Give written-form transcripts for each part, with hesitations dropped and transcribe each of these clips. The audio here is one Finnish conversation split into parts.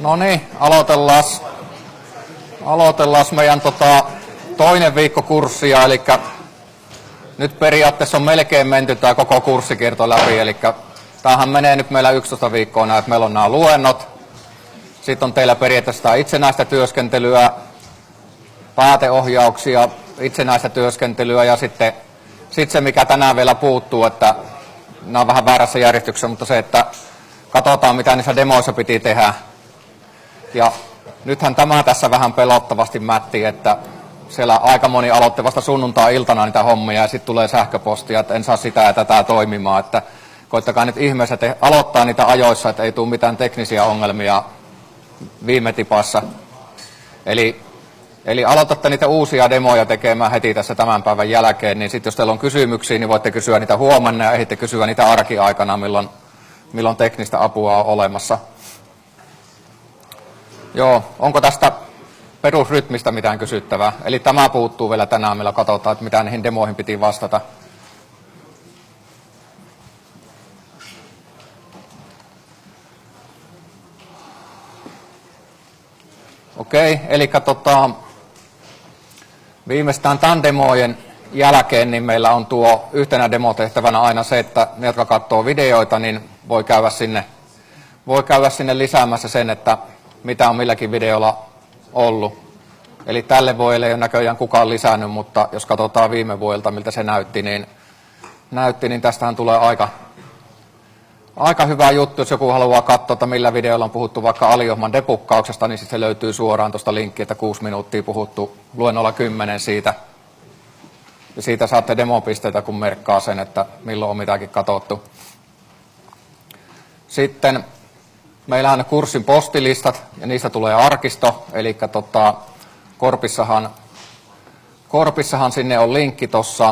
No niin, aloitellaan meidän toinen viikko kurssia, eli nyt periaatteessa on melkein menty tämä koko kurssikierto läpi, eli tämähän menee nyt meillä 11 viikkoa näin, että meillä on nämä luennot, sitten on teillä periaatteessa tämä itsenäistä työskentelyä, pääteohjauksia, itsenäistä työskentelyä ja sitten se, mikä tänään vielä puuttuu, että nämä on vähän väärässä järjestyksessä, mutta se, että katsotaan, mitä niissä demoissa piti tehdä. Ja nythän tämä tässä vähän pelottavasti mätti, että siellä aika moni aloitti vasta sunnuntai-iltana niitä hommia ja sitten tulee sähköpostia, että en saa sitä ja tätä toimimaan. Että koittakaa nyt ihmeessä aloittaa niitä ajoissa, että ei tule mitään teknisiä ongelmia viime tipassa. Eli aloitatte niitä uusia demoja tekemään heti tässä tämän päivän jälkeen, niin sitten jos teillä on kysymyksiä, niin voitte kysyä niitä huomenna ja ehditte kysyä niitä arkiaikana, milloin teknistä apua on olemassa. Joo, onko tästä perusrytmistä mitään kysyttävää? Eli tämä puuttuu vielä tänään, millä katsotaan, että mitä niihin demoihin piti vastata. Okei, eli viimeistään tämän demojen jälkeen niin meillä on tuo yhtenä demotehtävänä aina se, että ne, jotka katsoo videoita, niin voi käydä sinne lisäämässä sen, että mitä on milläkin videolla ollut. Eli tälle vuodelle ei ole näköjään kukaan lisännyt, mutta jos katsotaan viime vuodelta, miltä se näytti, niin tästähän tulee aika hyvä juttu, jos joku haluaa katsoa, että millä videolla on puhuttu vaikka aliohman depukkauksesta, niin sitten se löytyy suoraan tuosta linkkiä, että 6 minuuttia puhuttu luennolla 10 siitä. Ja siitä saatte demopisteitä, kun merkkaa sen, että milloin on mitäkin katsottu. Sitten meillä on kurssin postilistat ja niistä tulee arkisto, eli Korpissahan sinne on linkki tuossa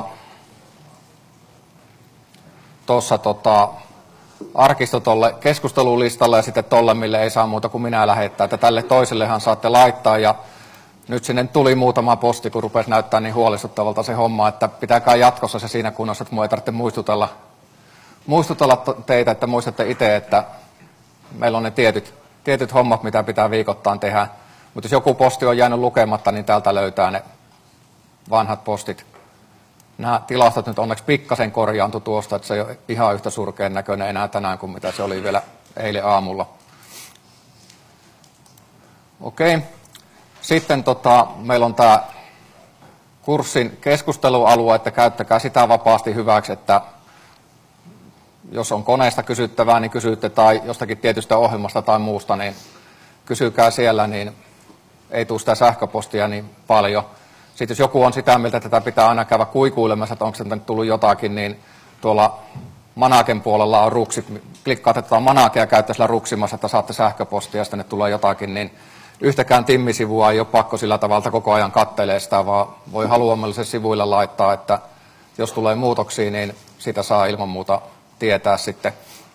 arkisto tuolle keskustelulistalle ja sitten tolle, mille ei saa muuta kuin minä lähettää. Että tälle toisellehan saatte laittaa ja nyt sinne tuli muutama posti, kun rupesi näyttää niin huolestuttavalta se homma, että pitääkää jatkossa se siinä kunnossa, että minua ei tarvitse muistutella teitä, että muistatte itse, että meillä on ne tietyt hommat, mitä pitää viikoittain tehdä. Mutta jos joku posti on jäänyt lukematta, niin täältä löytää ne vanhat postit. Nämä tilastot nyt onneksi pikkasen korjaantui tuosta, että se ei ole ihan yhtä surkean näköinen enää tänään kuin mitä se oli vielä eilen aamulla. Okei. Sitten meillä on tämä kurssin keskustelualue, että käyttäkää sitä vapaasti hyväksi, että jos on koneesta kysyttävää, niin kysytte, tai jostakin tietystä ohjelmasta tai muusta, niin kysykää siellä, niin ei tule sitä sähköpostia niin paljon. Sitten jos joku on sitä mieltä, että tätä pitää aina käydä kuikuilemassa, että onko sieltä tullut jotakin, niin tuolla Manaken puolella on ruksit. Klikkaatte Manakea ja käytte sillä ruksimassa, että saatte sähköpostia ja sitten ne tulee jotakin, niin yhtäkään timmisivua ei ole pakko sillä tavalla koko ajan kattelee sitä, vaan voi haluamalliselle sivuille laittaa, että jos tulee muutoksia, niin sitä saa ilman muuta tietää sitten.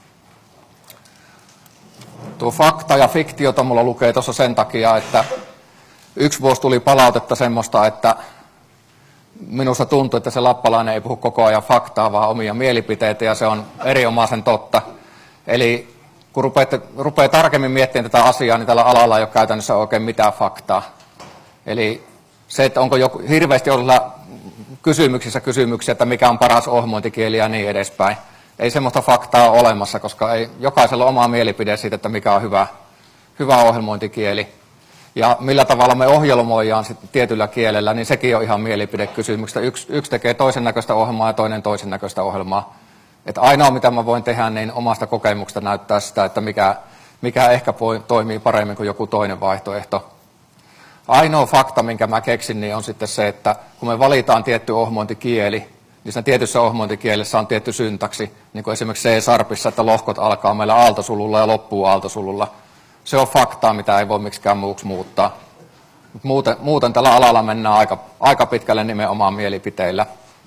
Tuo fakta ja fiktiota mulla lukee tuossa sen takia, että yksi vuosi tuli palautetta semmoista, että minusta tuntuu, että se lappalainen ei puhu koko ajan faktaa, vaan omia mielipiteitä, ja se on erinomaisen totta. Eli kun rupeaa tarkemmin miettimään tätä asiaa, niin tällä alalla ei ole käytännössä oikein mitään faktaa. Eli se, että onko hirveästi ollut kysymyksiä, että mikä on paras ohjelmointikieli ja niin edespäin. Ei semmoista faktaa ole olemassa, koska jokaisella on oma mielipide siitä, että mikä on hyvä ohjelmointikieli. Ja millä tavalla me ohjelmoidaan sitten tietyllä kielellä, niin sekin on ihan mielipidekysymyksestä. Yksi tekee toisen näköistä ohjelmaa ja toinen toisen näköistä ohjelmaa. Että ainoa, mitä mä voin tehdä, niin omasta kokemuksesta näyttää sitä, että mikä ehkä toimii paremmin kuin joku toinen vaihtoehto. Ainoa fakta, minkä mä keksin, niin on sitten se, että kun me valitaan tietty ohjelmointikieli, niin siinä tietyssä ohjelmointikielessä on tietty syntaksi, niin kuin esimerkiksi C-sharpissa, että lohkot alkaa meillä aaltosululla ja loppuu aaltosululla. Se on faktaa, mitä ei voi miksikään muuksi muuttaa. Muuten tällä alalla mennään aika pitkälle nimenomaan mielipiteillä.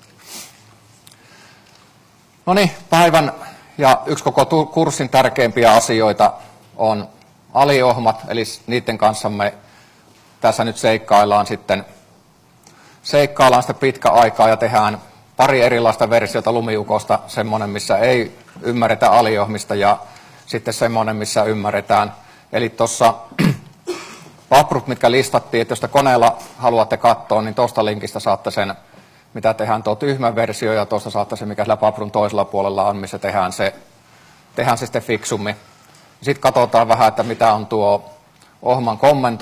No niin, päivän ja yksi koko kurssin tärkeimpiä asioita on aliohmat, eli niiden kanssa me tässä nyt seikkaillaan sitten pitkä aikaa ja tehdään pari erilaista versiota Lumiukosta, semmoinen missä ei ymmärretä aliohmista ja sitten semmoinen missä ymmärretään. Eli tuossa paprut, mitkä listattiin, että jos te koneella haluatte katsoa, niin tuosta linkistä saatte sen, mitä tehdään tuo tyhmä versio, ja tuosta saatte se, mikä sillä paprun toisella puolella on, missä tehdään se sitten fiksummin. Sitten katsotaan vähän, että mitä on tuo ohjelman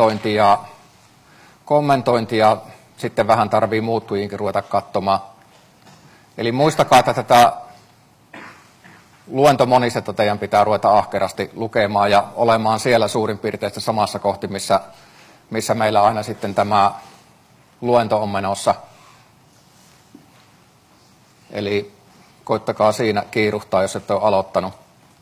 kommentointi ja sitten vähän tarvii muuttujiinkin ruveta katsomaan. Eli muistakaa, että tätä luentomonisetta teidän pitää ruveta ahkerasti lukemaan ja olemaan siellä suurin piirtein samassa kohti, missä meillä aina sitten tämä luento on menossa. Eli koittakaa siinä kiiruhtaa, jos ette ole aloittanut.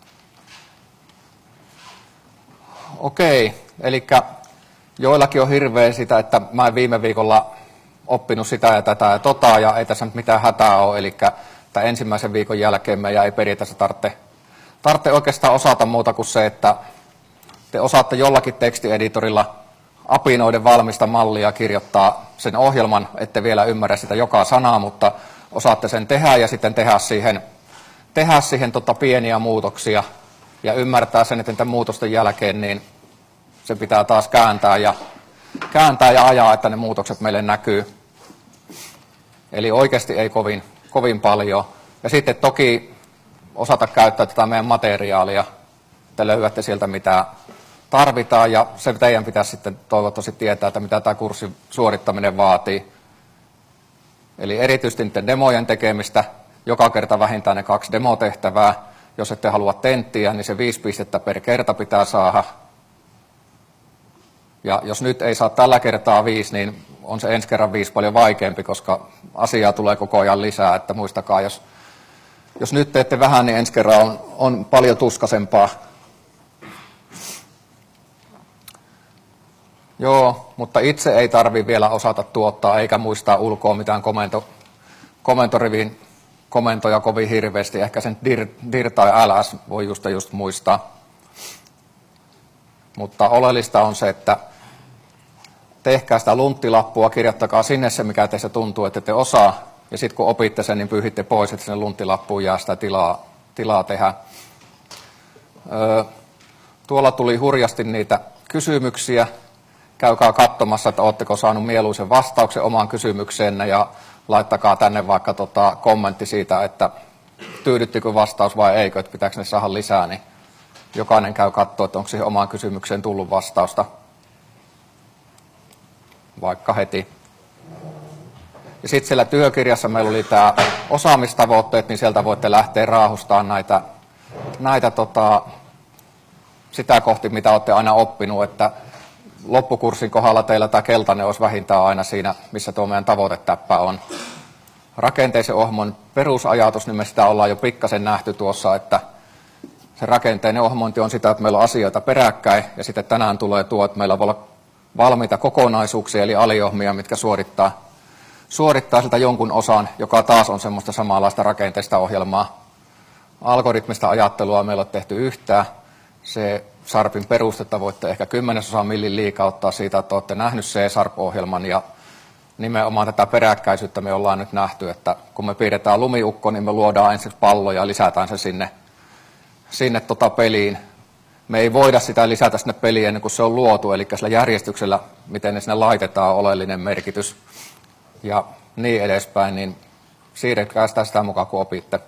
Okei, eli joillakin on hirveä sitä, että mä en viime viikolla oppinut sitä ja tätä ja tota, ja ei tässä nyt mitään hätää ole, eli tämän ensimmäisen viikon jälkeen meidän ei periaatteessa tarvitse oikeastaan osata muuta kuin se, että te osaatte jollakin tekstieditorilla apinoiden valmista mallia kirjoittaa sen ohjelman, ette vielä ymmärrä sitä joka sanaa, mutta osaatte sen tehdä ja sitten tehdä siihen pieniä muutoksia ja ymmärtää sen, että muutosten jälkeen niin se pitää taas kääntää ja ajaa, että ne muutokset meille näkyy. Eli oikeasti ei kovin paljon. Ja sitten toki osata käyttää tätä meidän materiaalia. Te löydätte sieltä mitä tarvitaan ja se teidän pitäisi sitten toivottavasti tietää, että mitä tämä kurssin suorittaminen vaatii. Eli erityisesti niiden demojen tekemistä, joka kerta vähintään ne 2 demotehtävää. Jos ette halua tenttiä, niin se 5 pistettä per kerta pitää saada. Ja jos nyt ei saa tällä kertaa 5, niin on se ensi kerran 5 paljon vaikeampi, koska asiaa tulee koko ajan lisää. Että muistakaa, jos nyt teette vähän, niin ensi kerran on paljon tuskaisempaa. Joo, mutta itse ei tarvitse vielä osata tuottaa eikä muistaa ulkoa mitään komentorivin komentoja kovin hirveästi. Ehkä sen dir tai ls voi just muistaa. Mutta oleellista on se, että tehkää sitä lunttilappua, kirjoittakaa sinne se, mikä teistä tuntuu, että te osaa. Ja sitten kun opitte sen, niin pyyhitte pois, että sinne lunttilappuun jää sitä tilaa tehdä. Tuolla tuli hurjasti niitä kysymyksiä. Käykää katsomassa, että oletteko saanut mieluisen vastauksen omaan kysymykseenne ja laittakaa tänne vaikka kommentti siitä, että tyydyttikö vastaus vai eikö, että pitääkö ne saada lisää, niin jokainen käy katsoa, että onko siihen omaan kysymykseen tullut vastausta, vaikka heti. Ja sitten siellä työkirjassa meillä oli tämä osaamistavoitteet, niin sieltä voitte lähteä raahustamaan näitä sitä kohti, mitä olette aina oppinut, että loppukurssin kohdalla teillä tämä keltainen olisi vähintään aina siinä, missä tuo meidän tavoitetäppä on. Rakenteisen ohjelmoinnin perusajatus, niin me sitä ollaan jo pikkasen nähty tuossa, että se rakenteinen ohjelmointi on sitä, että meillä on asioita peräkkäin, ja sitten tänään tulee tuo, että meillä voi olla valmiita kokonaisuuksia, eli aliohmia, mitkä suorittaa sitä jonkun osan, joka taas on semmoista samanlaista rakenteista ohjelmaa. Algoritmista ajattelua meillä on tehty yhtään. Se SARPin perustetta voitte ehkä 10% millin liikauttaa siitä, että olette nähnyt C-SARP-ohjelman, ja nimenomaan tätä peräkkäisyyttä me ollaan nyt nähty, että kun me piirretään lumiukko, niin me luodaan ensin pallo ja lisätään se sinne peliin. Me ei voida sitä lisätä sinne peliin ennen kuin se on luotu, eli sillä järjestyksellä, miten ne sinne laitetaan, on oleellinen merkitys ja niin edespäin, niin siirretkää sitä mukaan, kun opitte.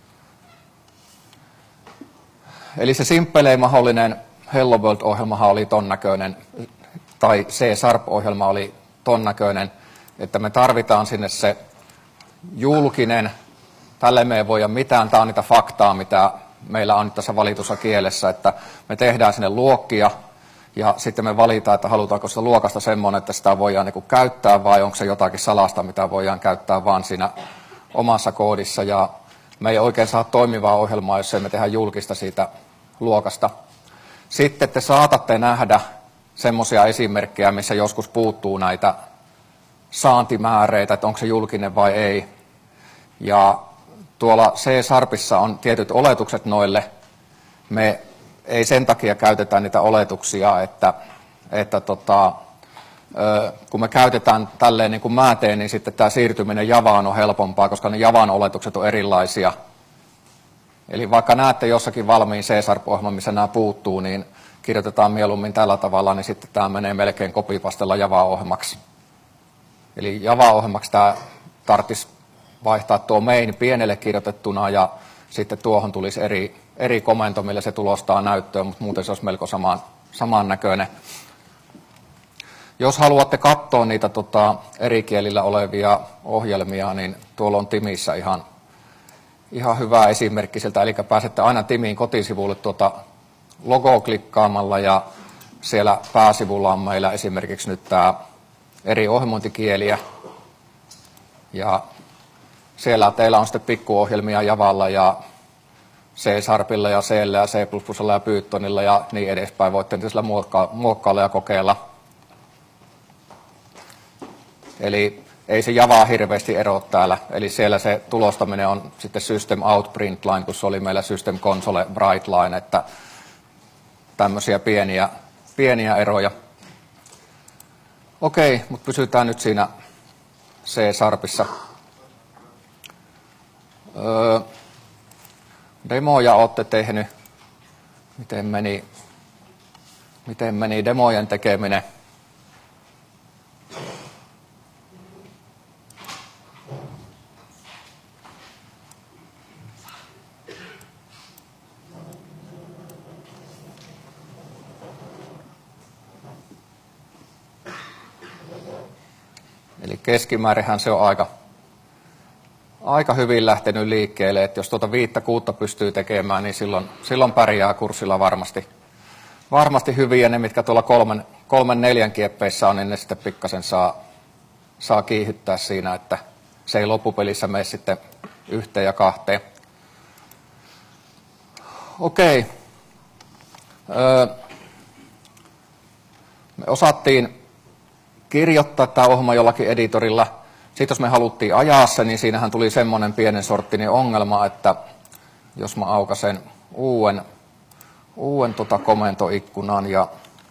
Eli se simppelein mahdollinen Hello World-ohjelmahan oli ton näköinen, tai C-SARP-ohjelma oli ton näköinen, että me tarvitaan sinne se julkinen, tälle me ei voida mitään, tämä on niitä faktaa, mitä meillä on nyt tässä valitussa kielessä, että me tehdään sinne luokkia, ja sitten me valitaan, että halutaanko sitä luokasta semmoinen, että sitä voidaan niin kuin käyttää, vai onko se jotakin salasta, mitä voidaan käyttää vaan siinä omassa koodissa, ja me ei oikein saa toimivaa ohjelmaa, jos emme tehdä julkista siitä luokasta. Sitten te saatatte nähdä semmoisia esimerkkejä, missä joskus puuttuu näitä saantimääreitä, että onko se julkinen vai ei. Ja tuolla C-SARPissa on tietyt oletukset noille. Me ei sen takia käytetä niitä oletuksia, että kun me käytetään tälleen niin kuin mä teen, niin sitten tämä siirtyminen Javaan on helpompaa, koska ne Javan oletukset on erilaisia. Eli vaikka näette jossakin valmiin C-SARP-ohjelman, missä nämä puuttuu, niin kirjoitetaan mieluummin tällä tavalla, niin sitten tämä menee melkein copypastella Java-ohjelmaksi. Eli Java-ohjelmaksi tämä tarvitsisi vaihtaa tuo main pienelle kirjoitettuna ja sitten tuohon tulisi eri komento, millä se tulostaa näyttöön, mutta muuten se olisi melko samannäköinen. Jos haluatte katsoa niitä eri kielillä olevia ohjelmia, niin tuolla on Timissä ihan hyvä esimerkki siltä. Eli pääsette aina Timin kotisivulle logoa klikkaamalla ja siellä pääsivulla on meillä esimerkiksi nyt tämä eri ohjelmointikieliä. Ja siellä teillä on sitten pikkuohjelmia Javalla ja C-Sharpilla ja C:llä ja C++:lla ja Pythonilla ja niin edespäin. Voitte niitä sillä muokkailla ja kokeilla. Eli ei se Javaa hirveästi eroa täällä. Eli siellä se tulostaminen on sitten System Out Printline, kun se oli meillä System Console Brightline, että tämmöisiä pieniä eroja. Okei, mutta pysytään nyt siinä C-Sharpissa. Demoja olette tehnyt. Miten meni demojen tekeminen? Eli keskimäärinhän se on aika hyvin lähtenyt liikkeelle, että jos 5-6 pystyy tekemään, niin silloin pärjää kurssilla varmasti hyvin, ja ne, mitkä tuolla 3-4 kieppeissä on, niin ne sitten pikkasen saa kiihyttää siinä, että se ei loppupelissä mene sitten 1 ja 2. Okei. Me osattiin kirjoittaa tämä ohjelma jollakin editorilla. Sitten jos me haluttiin ajaa se, niin siinähän tuli semmoinen pienen sorttinen ongelma, että jos mä aukasen uuden komentoikkunan ja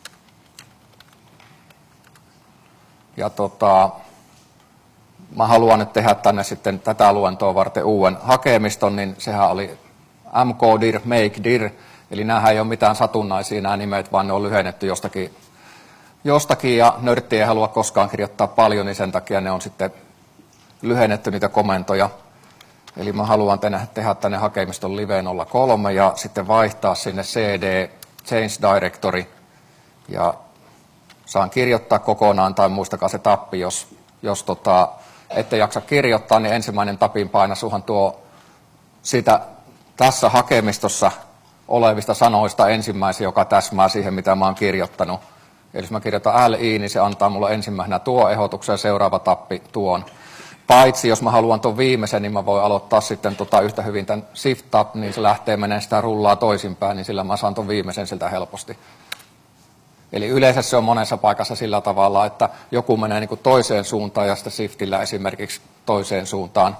mä haluan nyt tehdä tänne sitten tätä luentoa varten uuden hakemiston, niin sehän oli mkdir, makedir, eli näähän ei ole mitään satunnaisia nämä nimet, vaan ne on lyhennetty jostakin ja nörtti ei halua koskaan kirjoittaa paljon, niin sen takia ne on sitten lyhennetty niitä komentoja. Eli mä haluan tehdä tänne hakemiston live 03 ja sitten vaihtaa sinne cd change directory ja saan kirjoittaa kokonaan tai muistakaa se tappi, jos ette jaksa kirjoittaa, niin ensimmäinen tapin painasuhan tuo siitä tässä hakemistossa olevista sanoista ensimmäisen, joka täsmää siihen, mitä mä oon kirjoittanut. Eli jos mä kirjoitan LI, niin se antaa mulle ensimmäisenä tuo ehdotuksen ja seuraava tappi tuon. Paitsi jos mä haluan tuon viimeisen, niin mä voin aloittaa sitten yhtä hyvin tämän Shift-Tab, niin se lähtee menemään sitä rullaa toisinpäin, niin sillä mä saan tuon viimeisen siltä helposti. Eli yleensä se on monessa paikassa sillä tavalla, että joku menee niin kuin toiseen suuntaan ja sitten Shiftillä esimerkiksi toiseen suuntaan.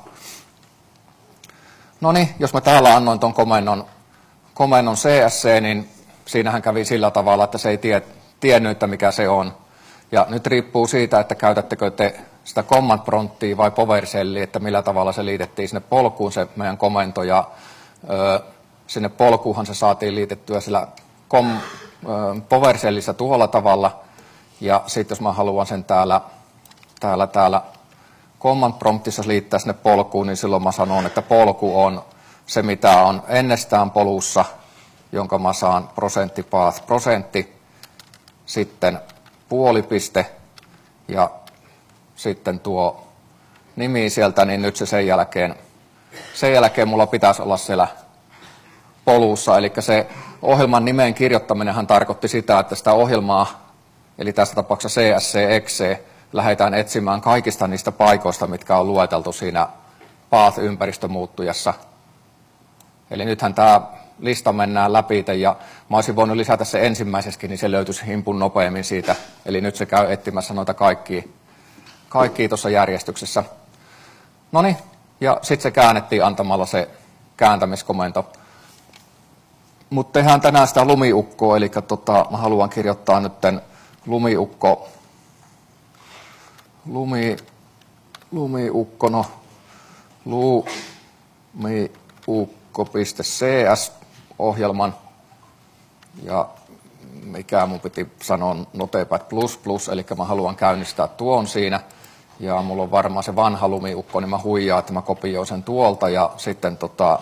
No niin, jos mä täällä annoin tuon komennon CSC, niin siinähän kävi sillä tavalla, että se ei tiennyt, että mikä se on. Ja nyt riippuu siitä, että käytättekö te sitä command promptia vai PowerShellia, että millä tavalla se liitettiin sinne polkuun se meidän komento. Ja sinne polkuunhan se saatiin liitettyä sillä PowerShellissä tuolla tavalla. Ja sitten jos mä haluan sen täällä command promptissa liittää sinne polkuun, niin silloin mä sanon, että polku on se, mitä on ennestään polussa, jonka mä saan %path prosentti, sitten puolipiste ja sitten tuo nimi sieltä, niin nyt se sen jälkeen mulla pitäisi olla siellä polussa. Eli se ohjelman nimen kirjoittaminenhan tarkoitti sitä, että sitä ohjelmaa, eli tässä tapauksessa CSC-exe, lähdetään etsimään kaikista niistä paikoista, mitkä on lueteltu siinä path-ympäristömuuttujassa. Eli nythän tämä lista mennään läpi, ja mä olisin voinut lisätä se ensimmäisessäkin, niin se löytyisi himpun nopeammin siitä. Eli nyt se käy etsimässä noita kaikkia tuossa järjestyksessä. Noniin, ja sitten se käännettiin antamalla se kääntämiskomento. Mutta tehdään tänään sitä lumiukkoa, eli mä haluan kirjoittaa nyt lumiukko, lumiukko.cs ohjelman. Ja mikä mun piti sanoa Notepad++, eli mä haluan käynnistää tuon siinä. Ja mulla on varmaan se vanha lumiukko, niin mä huijaan, että mä kopioin sen tuolta ja sitten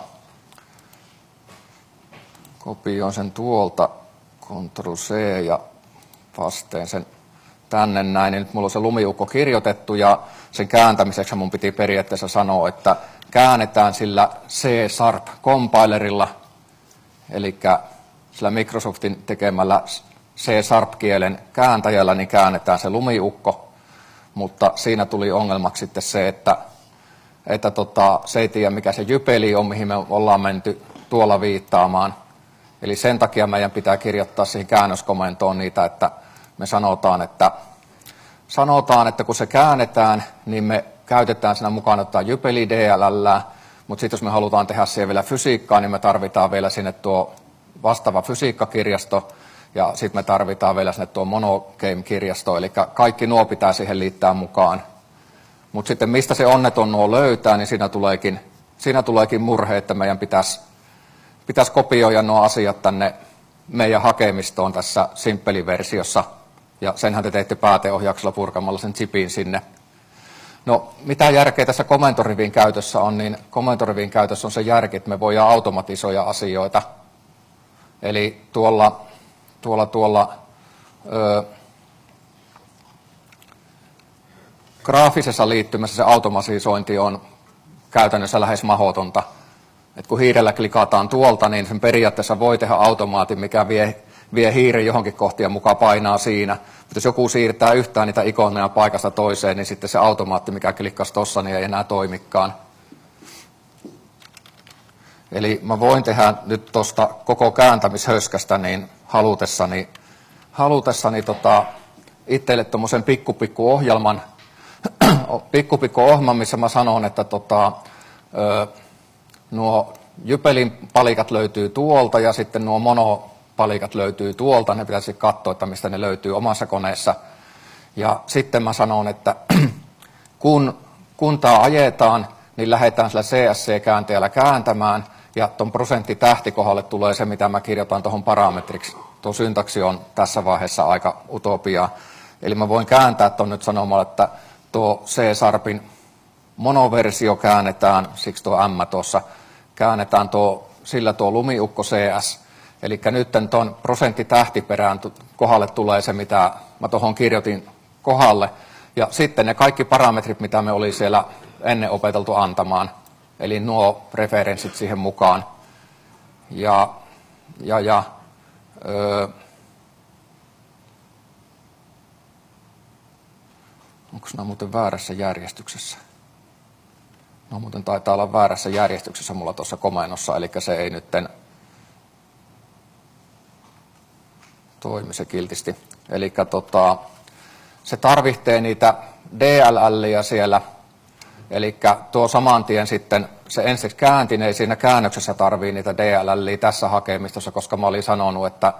kopioin sen tuolta, Ctrl+C ja pasteen sen tänne näin. Niin nyt mulla on se lumiukko kirjoitettu ja sen kääntämiseksi mun piti periaatteessa sanoa, että käännetään sillä C# compilerilla, eli sillä Microsoftin tekemällä C#-kielen kääntäjällä niin käännetään se lumiukko, mutta siinä tuli ongelmaksi sitten se, että se ei tiedä mikä se jypeli on, mihin me ollaan menty tuolla viittaamaan. Eli sen takia meidän pitää kirjoittaa siihen käännöskomentoon niitä, että me sanotaan, että kun se käännetään, niin me käytetään siinä mukana jypeli DLL, mutta sitten jos me halutaan tehdä siihen vielä fysiikkaa, niin me tarvitaan vielä sinne tuo vastaava fysiikkakirjasto, ja sitten me tarvitaan vielä sinne tuo monogame-kirjasto, eli kaikki nuo pitää siihen liittää mukaan. Mutta sitten mistä se onneton nuo löytää, niin siinä tuleekin murhe, että meidän pitäisi kopioida nuo asiat tänne meidän hakemistoon tässä simppeliversiossa, ja senhän te teitte pääteohjauksella purkamalla sen chipin sinne. No, mitä järkeä tässä komentorivin käytössä on, niin komentorivin käytössä on se järki, että me voidaan automatisoida asioita. Eli graafisessa liittymässä se automatisointi on käytännössä lähes mahdotonta. Et kun hiirellä klikataan tuolta, niin sen periaatteessa voi tehdä automaatin, mikä vie hiiren johonkin kohtiin ja mukaan painaa siinä. Mutta jos joku siirtää yhtään niitä ikoneja paikasta toiseen, niin sitten se automaatti, mikä klikkasi tuossa, niin ei enää toimikaan. Eli mä voin tehdä nyt tuosta koko kääntämishöskästä niin halutessani itselle tuommoisen pikku ohjelman, missä mä sanon, että nuo jypelin palikat löytyy tuolta ja sitten nuo monopalikat löytyy tuolta. Ne pitäisi katsoa, että mistä ne löytyy omassa koneessa. Ja sitten mä sanon, että kun tämä ajetaan, niin lähdetään sillä CSC-käänteellä kääntämään. Ja tuon prosenttitähtikohdalle tulee se, mitä mä kirjoitan tuohon parametriksi. Tuo syntaksi on tässä vaiheessa aika utopiaa. Eli mä voin kääntää tuon nyt sanomalla, että tuo C-sharpin monoversio käännetään, siksi tuo M tuossa, käännetään sillä tuo lumiukko CS. Eli nyt tuon prosenttitähtiperään kohdalle tulee se, mitä mä tuohon kirjoitin kohdalle. Ja sitten ne kaikki parametrit, mitä me oli siellä ennen opeteltu antamaan. Eli nuo referenssit siihen mukaan. Onko nämä muuten väärässä järjestyksessä? No muuten taitaa olla väärässä järjestyksessä mulla tuossa komennossa, eli se ei nytten toimi se kiltisti. Eli se tarvitsee niitä DLLiä siellä, eli tuo saman tien sitten se ensiksi käänti, ei siinä käännöksessä tarvii niitä DLLiä tässä hakemistossa, koska mä olin sanonut, että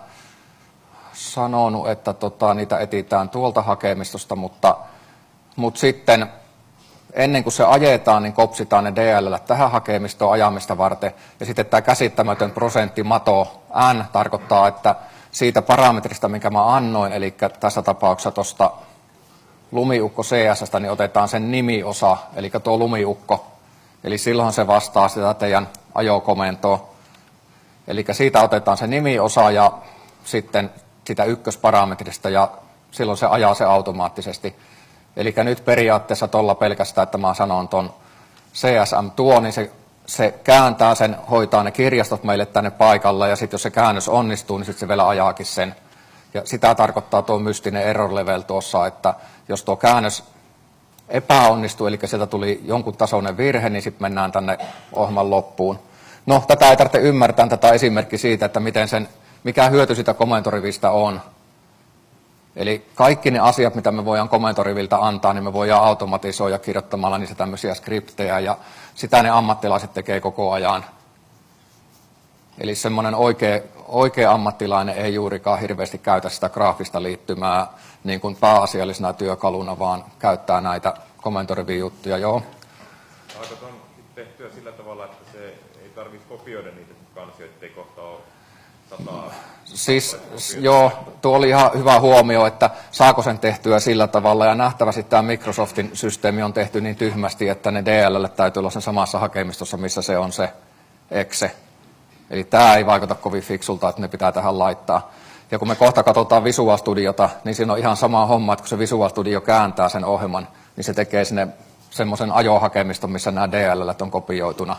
niitä etsitään tuolta hakemistosta, mutta sitten ennen kuin se ajetaan, niin kopsitaan ne DLL tähän hakemistoon ajamista varten. Ja sitten tämä käsittämätön prosenttimato N tarkoittaa, että siitä parametrista, minkä mä annoin, eli tässä tapauksessa tuosta lumiukko CS:stä, niin otetaan sen nimiosa, eli tuo lumiukko. Eli silloin se vastaa sitä teidän ajokomentoa. Eli siitä otetaan se nimiosa ja sitten sitä ykkösparametrista ja silloin se ajaa se automaattisesti. Eli nyt periaatteessa tuolla pelkästään, että mä sanon tuon CSM tuo, niin se kääntää sen, hoitaa ne kirjastot meille tänne paikalle ja sitten jos se käännös onnistuu, niin sitten se vielä ajaakin sen. Ja sitä tarkoittaa tuo mystinen error level tuossa, että jos tuo käännös epäonnistuu, eli sieltä tuli jonkun tasoinen virhe, niin sitten mennään tänne ohjelman loppuun. No, tätä ei tarvitse ymmärtää, tätä esimerkki siitä, että mikä hyöty sitä komentorivistä on. Eli kaikki ne asiat, mitä me voidaan komentoriviltä antaa, niin me voidaan automatisoida kirjoittamalla niissä tämmöisiä skriptejä, ja sitä ne ammattilaiset tekee koko ajan. Eli semmoinen oikea ammattilainen ei juurikaan hirveästi käytä sitä graafista liittymää niin kuin pääasiallisena työkaluna, vaan käyttää näitä komentorivin juttuja, joo. Saako tuon tehtyä sillä tavalla, että se ei tarvitse kopioida niitä kansioita, ettei kohta ole 100? Siis joo, tuo oli ihan hyvä huomio, että saako sen tehtyä sillä tavalla, ja nähtävästi tämä Microsoftin systeemi on tehty niin tyhmästi, että ne DLL täytyy olla sen samassa hakemistossa, missä se on se exe. Eli tämä ei vaikuta kovin fiksulta, että ne pitää tähän laittaa. Ja kun me kohta katsotaan Visual Studiota, niin siinä on ihan sama homma, että kun se Visual Studio kääntää sen ohjelman, niin se tekee sinne semmoisen ajohakemiston, missä nämä DLL on kopioituna.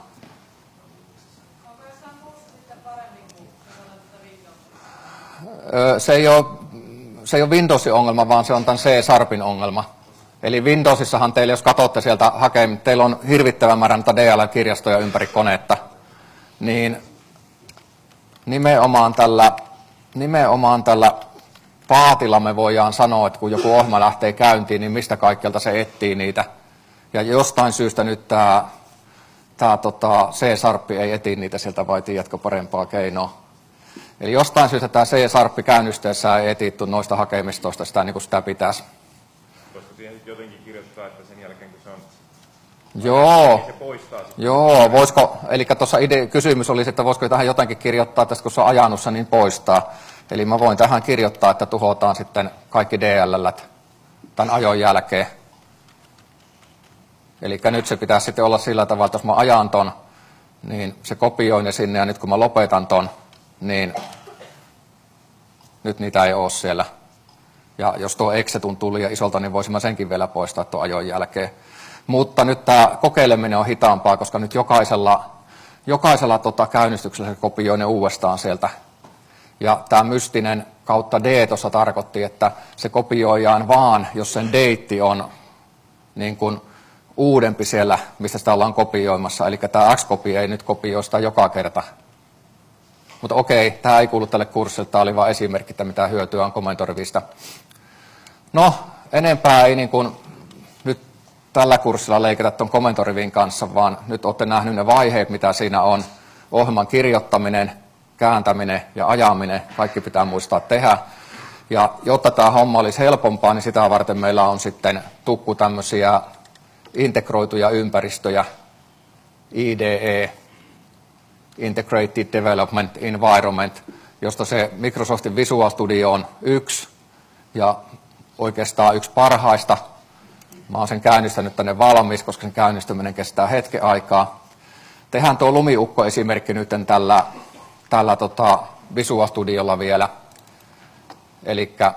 Se ei ole Windowsin ongelma, vaan se on tämän C-Sharpin ongelma. Eli Windowsissahan teillä, jos katsotte sieltä teillä on hirvittävän määrän DLL-kirjastoja ympäri konetta, niin nimenomaan tällä paatilla me voidaan sanoa, että kun joku ohjelma lähtee käyntiin, niin mistä kaikkialta se etsii niitä. Ja jostain syystä nyt tämä C-Sharp ei eti niitä sieltä, vai tiedätkö parempaa keinoa? Eli jostain syystä tämä C-Sharp käynnisteessä ei etitty noista hakemistoista sitä niin kuin sitä pitäisi. Koska siihen jotenkin kirjoittaa, että sen jälkeen kun se on... Joo, niin se poistaa sitten. joo, voisiko, eli tuossa kysymys oli, että voisiko tähän jotenkin kirjoittaa, että kun se on ajanussa, niin poistaa. Eli mä voin tähän kirjoittaa, että tuhotaan sitten kaikki DLL:t tämän ajon jälkeen. Eli nyt se pitäisi sitten olla sillä tavalla, että jos mä ajan ton, niin se kopioi ne sinne, ja nyt kun mä lopetan ton, niin nyt niitä ei ole siellä. Ja jos tuo exe tuntuu liian isolta, niin voisin mä senkin vielä poistaa tuon ajon jälkeen. Mutta nyt tämä kokeileminen on hitaampaa, koska nyt jokaisella käynnistyksellä se kopioi ne uudestaan sieltä. Ja tämä mystinen kautta D tuossa tarkoitti, että se kopioidaan vaan, jos sen deitti on niin kuin uudempi siellä, mistä sitä ollaan kopioimassa. Eli tämä X-copy ei nyt kopioi sitä joka kerta. Mutta okei, tämä ei kuulu tälle kurssille, tämä oli vain esimerkki, että mitä hyötyä on Commentorivista. No, enempää ei niin kuin nyt tällä kurssilla leikata tuon Commentorivin kanssa, vaan nyt olette nähneet ne vaiheet, mitä siinä on. Ohjelman kirjoittaminen, kääntäminen ja ajaminen, kaikki pitää muistaa tehdä. Ja jotta tämä homma olisi helpompaa, niin sitä varten meillä on sitten tukku tämmöisiä integroituja ympäristöjä, IDE, Integrated Development Environment, josta se Microsoftin Visual Studio on yksi ja oikeastaan yksi parhaista. Mä oon sen käynnistänyt tänne valmis, koska sen käynnistyminen kestää hetken aikaa. Tehdään tuo lumiukko-esimerkki nyt tällä Visual Studiolla vielä. Elikkä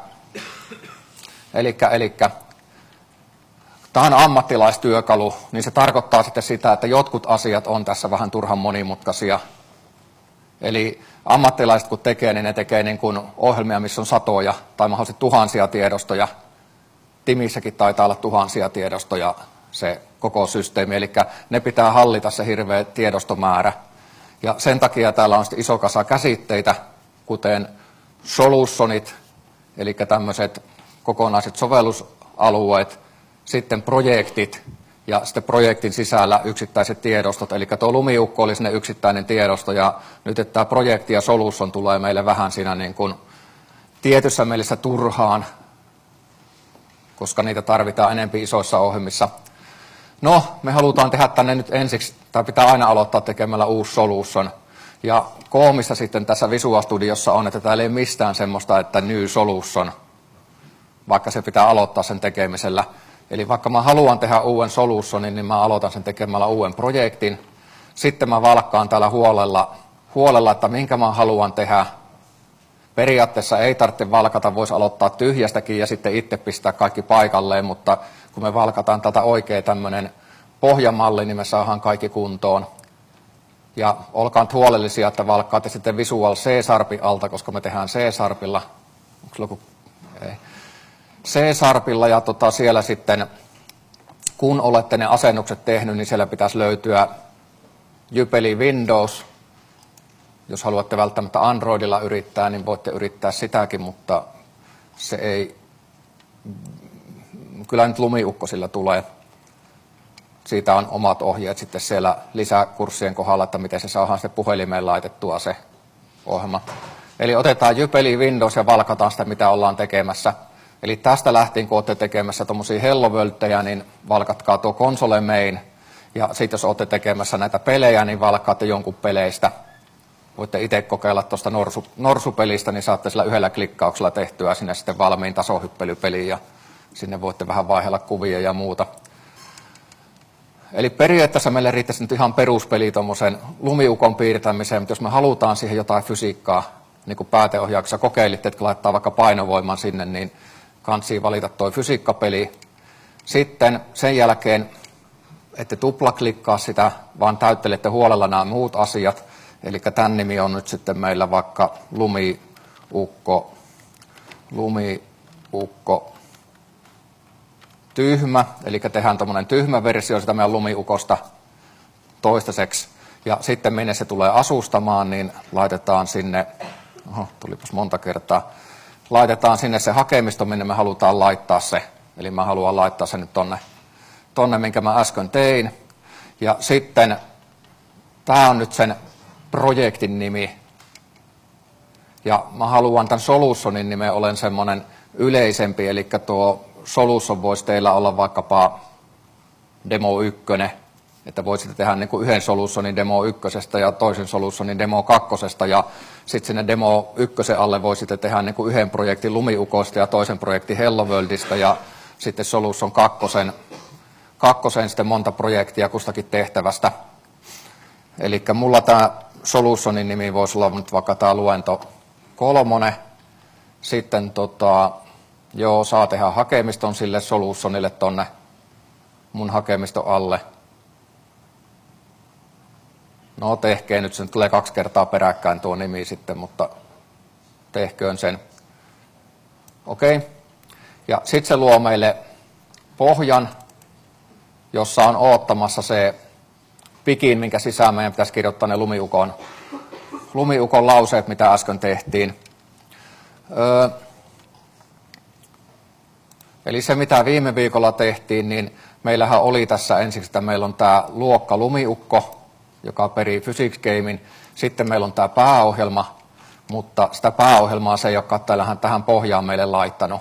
tämä on ammattilaistyökalu, niin se tarkoittaa sitten sitä, että jotkut asiat on tässä vähän turhan monimutkaisia. Eli ammattilaiset kun tekee, niin ne tekee niin kuin ohjelmia, missä on satoja tai mahdollisesti tuhansia tiedostoja. Timissäkin taitaa olla tuhansia tiedostoja se koko systeemi, eli ne pitää hallita se hirveä tiedostomäärä. Ja sen takia täällä on sitten iso kasa käsitteitä, kuten solutionit, eli tämmöiset kokonaiset sovellusalueet, sitten projektit ja sitten projektin sisällä yksittäiset tiedostot. Eli tuo lumiukko oli sinne yksittäinen tiedosto ja nyt että tämä projekti ja solution tulee meille vähän siinä niin kuin tietyssä mielessä turhaan, koska niitä tarvitaan enempi isoissa ohjelmissa. No, me halutaan tehdä tänne nyt ensiksi, tai pitää aina aloittaa tekemällä uusi solution. Ja koomista sitten tässä Visual Studiossa on, että täällä ei mistään semmoista, että new solution, vaikka se pitää aloittaa sen tekemisellä. Eli vaikka mä haluan tehdä uuden solutionin, niin mä aloitan sen tekemällä uuden projektin. Sitten mä valkkaan täällä huolella, että minkä mä haluan tehdä. Periaatteessa ei tarvitse valkata, voisi aloittaa tyhjästäkin ja sitten itse pistää kaikki paikalleen, mutta kun me valkataan tätä oikein tämmöinen pohjamalli, niin me saadaan kaikki kuntoon. Ja olkaa nyt huolellisia, että valkkaatte sitten Visual C-Sharpin alta, koska me tehdään C-Sharpilla. C-Sharpilla ja siellä sitten, kun olette ne asennukset tehnyt, niin siellä pitäisi löytyä Jypeli Windows. Jos haluatte välttämättä Androidilla yrittää, niin voitte yrittää sitäkin, mutta se ei, kyllä nyt lumiukko sillä tulee. Siitä on omat ohjeet sitten siellä lisäkurssien kohdalla, että miten se saadaan sitten puhelimeen laitettua se ohjelma. Eli otetaan Jypeli Windows ja valkataan sitä, mitä ollaan tekemässä. Eli tästä lähtien, kun olette tekemässä tuommoisia Hello Worldejä, niin valkatkaa tuo console main. Ja sitten jos olette tekemässä näitä pelejä, niin valkkaatte jonkun peleistä. voitte itse kokeilla tuosta norsupelistä, niin saatte sillä yhdellä klikkauksella tehtyä sinne sitten valmiin tasohyppelypeliin ja sinne voitte vähän vaihella kuvia ja muuta. Eli periaatteessa meille riittäisi nyt ihan peruspeli tuommoisen lumiukon piirtämiseen, mutta jos me halutaan siihen jotain fysiikkaa, niin kuin pääteohjauksessa kokeilitte, että laittaa vaikka painovoiman sinne, niin kansi valita tuo fysiikkapeli. Sitten sen jälkeen ette tuplaklikkaa sitä, vaan täyttelette huolella nämä muut asiat. Eli tämän nimi on nyt sitten meillä vaikka lumiukko tyhmä, eli tehdään tuommoinen tyhmä versio sitä meidän lumiukosta toistaiseksi. Ja sitten minne se tulee asustamaan, niin laitetaan sinne, tulipas monta kertaa, laitetaan sinne se hakemisto, minne me halutaan laittaa se. Eli mä haluan laittaa sen nyt tonne, minkä mä äsken tein. Ja sitten tämä on nyt sen projektin nimi. Ja mä haluan tämän solutionin nimen olen semmoinen yleisempi, eli tuo solution voisi teillä olla vaikkapa demo 1, että voisitte tehdä niin kuin yhden solutionin demo 1 ja toisen solutionin demo 2, ja sitten sinne demo 1 alle voisitte tehdä niin kuin yhden projektin lumiukoista ja toisen projektin Hello Worldista, ja sitten solution 2 sitten monta projektia kustakin tehtävästä. Eli mulla tämä solutionin nimi voisi olla nyt vaikka tämä luento 3. Sitten saa tehdä hakemiston sille solutionille tonne mun hakemiston alle. No tehkeen nyt, se tulee 2 kertaa peräkkäin tuo nimi sitten, mutta tehköön sen. Okei. Ja sitten se luo meille pohjan, jossa on oottamassa se pikin, minkä sisään meidän pitäisi kirjoittaa ne lumiukon lauseet, mitä äsken tehtiin. Eli se, mitä viime viikolla tehtiin, niin meillähän oli tässä ensiksi, että meillä on tämä luokka lumiukko, joka perii Physics Gamein. Sitten meillä on tämä pääohjelma, mutta sitä pääohjelmaa se ei ole katselehan tähän pohjaan meille laittanut.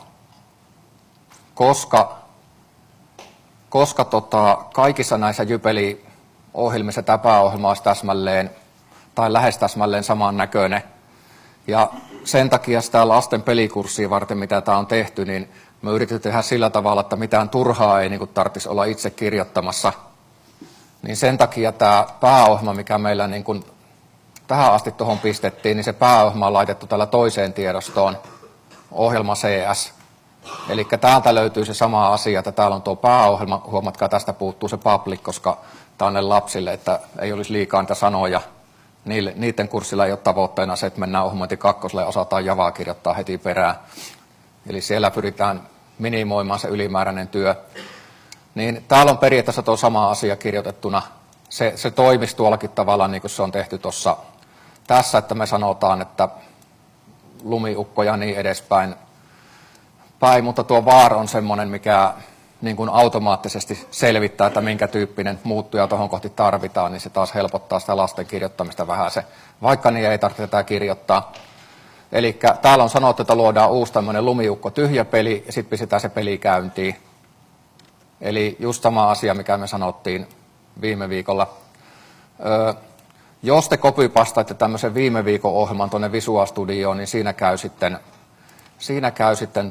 Koska kaikissa näissä Jypeli-ohjelmissa tämä pääohjelma olisi täsmälleen tai lähes täsmälleen samannäköinen. Ja sen takia sitä lasten pelikurssia varten, mitä tämä on tehty, niin me yritetään tehdä sillä tavalla, että mitään turhaa ei niin tarvitsisi olla itse kirjoittamassa. Niin sen takia tämä pääohjelma, mikä meillä niin kuin tähän asti tuohon pistettiin, niin se pääohjelma on laitettu tällä toiseen tiedostoon, ohjelma CS. Eli täältä löytyy se sama asia, että täällä on tuo pääohjelma, huomatkaa tästä puuttuu se public, koska tämä on ne lapsille, että ei olisi liikaa niitä sanoja. Niiden kurssilla ei ole tavoitteena se, että mennään ohjelmointi 2 ja osataan Javaa kirjoittaa heti perään. Eli siellä pyritään minimoimaan se ylimääräinen työ. Niin täällä on periaatteessa tuo sama asia kirjoitettuna. Se toimisi tuollakin tavalla, niin kuin se on tehty tuossa tässä, että me sanotaan, että lumiukko ja niin edespäin. Mutta tuo var on semmoinen, mikä niin kuin automaattisesti selvittää, että minkä tyyppinen muuttuja tuohon kohti tarvitaan, niin se taas helpottaa sitä lasten kirjoittamista vähän se, vaikka niin ei tarvitse tätä kirjoittaa. Eli täällä on sanottu, että luodaan uusi tämmöinen lumiukko tyhjä peli ja sitten pistetään se peli käyntiin. Eli just sama asia, mikä me sanottiin viime viikolla. Jos te copypastaatte tämmöisen viime viikon ohjelman tuonne Visual Studioon, niin siinä käy sitten